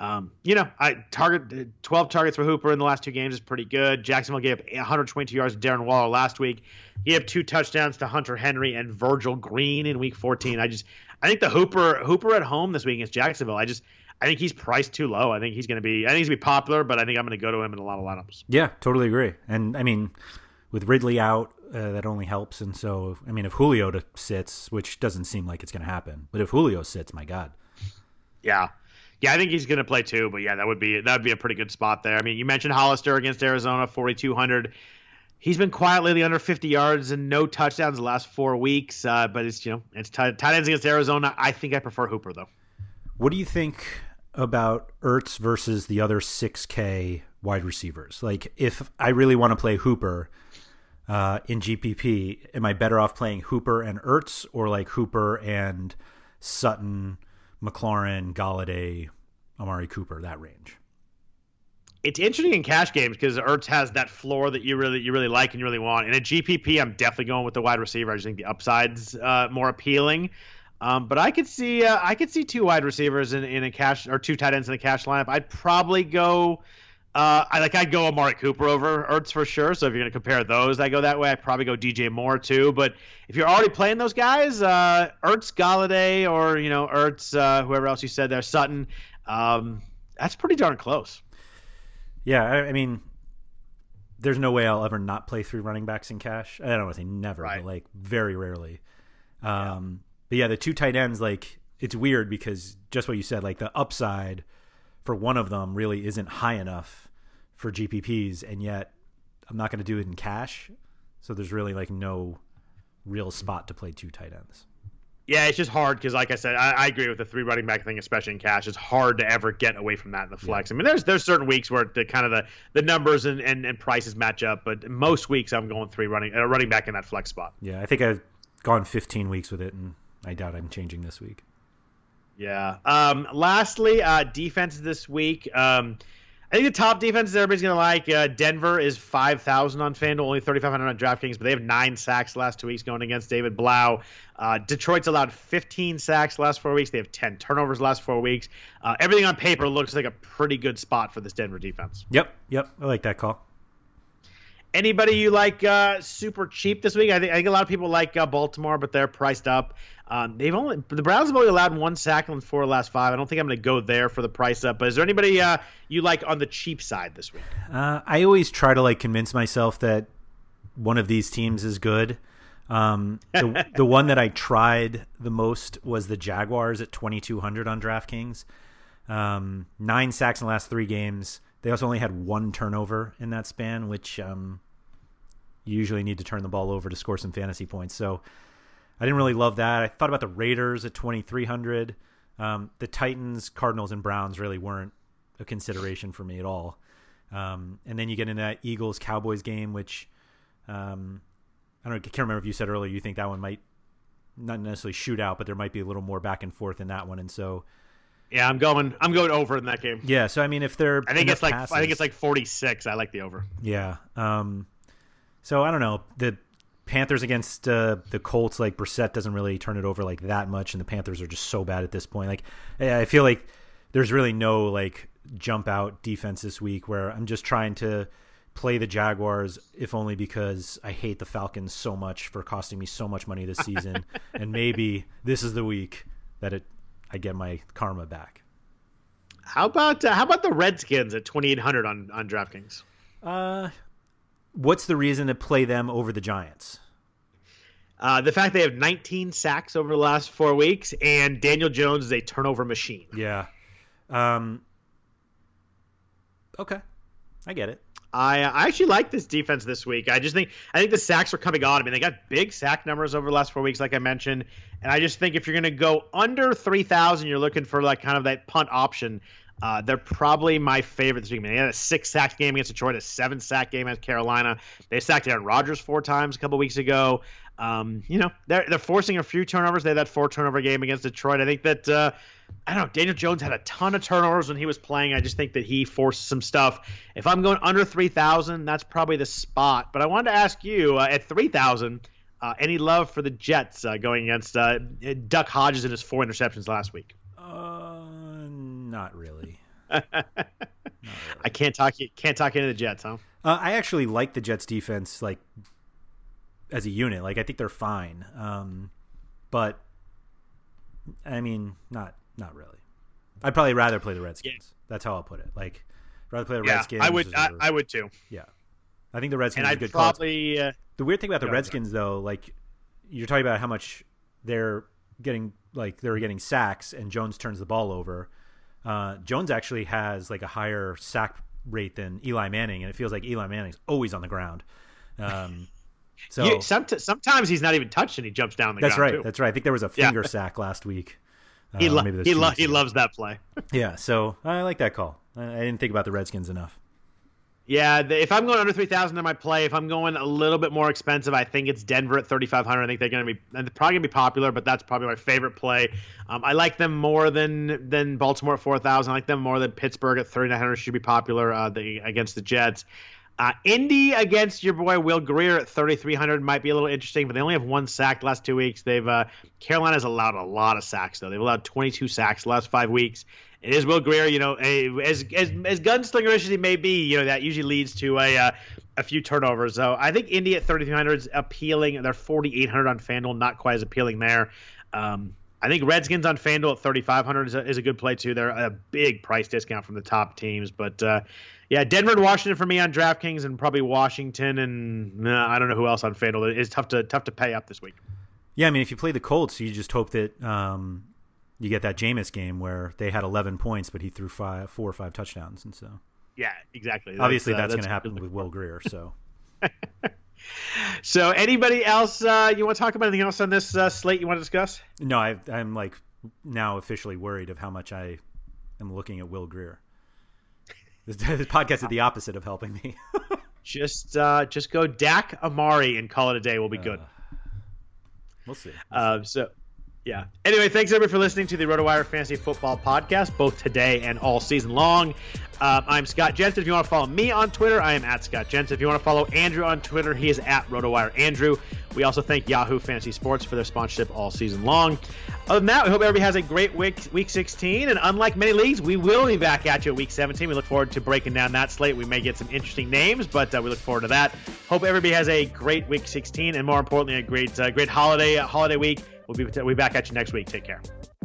12 targets for Hooper in the last 2 games is pretty good. Jacksonville gave 122 yards to Darren Waller last week. He had 2 touchdowns to Hunter Henry and Virgil Green in week 14. I think the Hooper at home this week against Jacksonville. I think he's priced too low. I think he's going to be popular, but I think I'm going to go to him in a lot of lineups. Yeah, totally agree. And I mean, with Ridley out, that only helps. And so, I mean, if Julio sits, which doesn't seem like it's going to happen, but if Julio sits, my God. Yeah. Yeah, I think he's going to play too, but yeah, that would be a pretty good spot there. I mean, you mentioned Hollister against Arizona, 4,200. He's been quiet lately, under 50 yards and no touchdowns the last 4 weeks. But it's tight ends against Arizona. I think I prefer Hooper though. What do you think about Ertz versus the other 6K wide receivers? Like, if I really want to play Hooper in GPP, am I better off playing Hooper and Ertz, or like Hooper and Sutton, McLaurin, Galladay, Amari Cooper, that range? It's interesting in cash games because Ertz has that floor that you really like and you really want. In a GPP, I'm definitely going with the wide receiver. I just think the upside's more appealing. But I could see 2 wide receivers in a cash, or 2 tight ends in a cash lineup. I'd probably go. I'd go Amari Cooper over Ertz for sure. So if you're going to compare those, I go that way. I'd probably go DJ Moore too. But if you're already playing those guys, Ertz, Galladay, or Ertz, whoever else you said there, Sutton, that's pretty darn close. Yeah, I mean, there's no way I'll ever not play 3 running backs in cash. I don't want to say never, right, but like very rarely. But yeah, the 2 tight ends, like, it's weird because just what you said, like the upside for one of them really isn't high enough for GPPs, and yet I'm not going to do it in cash. So there's really like no real spot to play 2 tight ends. Yeah, it's just hard because, like I said, I agree with the 3 running back thing, especially in cash. It's hard to ever get away from that in the flex. Yeah. I mean, there's certain weeks where the numbers and prices match up, but most weeks I'm going 3 running back in that flex spot. Yeah, I think I've gone 15 weeks with it, and I doubt I'm changing this week. Yeah. Lastly, defense this week. I think the top defenses everybody's going to like. Denver is 5,000 on FanDuel, only 3,500 on DraftKings, but they have 9 sacks the last 2 weeks going against David Blau. Detroit's allowed 15 sacks the last 4 weeks. They have 10 turnovers the last 4 weeks. Everything on paper looks like a pretty good spot for this Denver defense. Yep. I like that call. Anybody you like super cheap this week? I think a lot of people like Baltimore, but they're priced up. The Browns have only allowed 1 sack in 4 of the last 5. I don't think I'm going to go there for the price up. But is there anybody you like on the cheap side this week? I always try to convince myself that one of these teams is good. The one that I tried the most was the Jaguars at 2,200 on DraftKings. 9 sacks in the last 3 games. They also only had 1 turnover in that span, which you usually need to turn the ball over to score some fantasy points. So I didn't really love that. I thought about the Raiders at 2,300. The Titans, Cardinals, and Browns really weren't a consideration for me at all. And then you get into that Eagles-Cowboys game, which I can't remember if you said earlier you think that one might not necessarily shoot out, but there might be a little more back and forth in that one. And so, yeah, I'm going over in that game. Yeah, so I mean, if they're I think it's like 46. I like the over. Yeah. So I don't know. The Panthers against the Colts, like Brissett doesn't really turn it over like that much, and the Panthers are just so bad at this point. Like, I feel like there's really no like jump out defense this week where I'm just trying to play the Jaguars, if only because I hate the Falcons so much for costing me so much money this season, and maybe this is the week that I get my karma back. How about the Redskins at 2,800 on DraftKings? What's the reason to play them over the Giants? The fact they have 19 sacks over the last 4 weeks, and Daniel Jones is a turnover machine. Yeah. Okay, I get it. I actually like this defense this week. I think the sacks are coming on. I mean, they got big sack numbers over the last 4 weeks, like I mentioned. And I just think if you're going to go under 3,000, you're looking for like kind of that punt option. They're probably my favorite this week. They had a 6-sack game against Detroit, a 7-sack game against Carolina. They sacked Aaron Rodgers 4 times a couple weeks ago. They're forcing a few turnovers. They had that 4-turnover game against Detroit. I think that I don't know. Daniel Jones had a ton of turnovers when he was playing. I just think that he forced some stuff. If I'm going under 3,000, that's probably the spot. But I wanted to ask you at 3,000, any love for the Jets going against Duck Hodges and his 4 interceptions last week? Not really. I can't talk into the Jets, huh? I actually like the Jets defense, like as a unit. Like I think they're fine. But I mean, not really. I'd probably rather play the Redskins. Yeah. That's how I'll put it. Like rather play the Redskins. I would too. Yeah. I think the Redskins are a good probably call. The weird thing about the Redskins though, like you're talking about how much they're getting sacks and Jones turns the ball over. Jones actually has like a higher sack rate than Eli Manning, and it feels like Eli Manning's always on the ground. Sometimes he's not even touched and he jumps down the ground. Too. That's right. I think there was a finger sack last week. He loves that play. Yeah, so I like that call. I didn't think about the Redskins enough. Yeah, if I'm going under 3,000 in my play, if I'm going a little bit more expensive, I think it's Denver at 3,500. I think they're probably going to be popular, but that's probably my favorite play. I like them more than Baltimore at 4,000. I like them more than Pittsburgh at 3,900. Should be popular against the Jets. Indy against your boy Will Grier at 3,300 might be a little interesting, but they only have 1 sack the last 2 weeks. Carolina's allowed a lot of sacks though. They've allowed 22 sacks the last 5 weeks. It is Will Grier, as gunslingerish as he may be, that usually leads to a few turnovers. So I think Indy at 3,300 is appealing. They're 4,800 on FanDuel, not quite as appealing there. I think Redskins on FanDuel at 3,500 is a good play too. They're a big price discount from the top teams, but Denver and Washington for me on DraftKings, and probably Washington and I don't know who else on FanDuel. It's tough to pay up this week. Yeah, I mean, if you play the Colts, you just hope that you get that Jameis game where they had 11 points, but he threw 4 or 5 touchdowns, and so yeah, exactly. Obviously, that's going to happen with Will Grier. So, so anybody else you want to talk about? Anything else on this slate you want to discuss? No, I'm like now officially worried of how much I am looking at Will Grier. This podcast is the opposite of helping me. Just go Dak, Amari, and call it a day. We'll be good. We'll see. Yeah. Anyway, thanks everybody for listening to the RotoWire Fantasy Football Podcast, both today and all season long. I'm Scott Jensen. If you want to follow me on Twitter, I am at Scott Jensen. If you want to follow Andrew on Twitter, he is at RotoWire Andrew. We also thank Yahoo Fantasy Sports for their sponsorship all season long. Other than that, we hope everybody has a great week 16. And unlike many leagues, we will be back at you at week 17. We look forward to breaking down that slate. We may get some interesting names, but we look forward to that. Hope everybody has a great week 16 and more importantly, a great holiday week. We'll be back at you next week. Take care.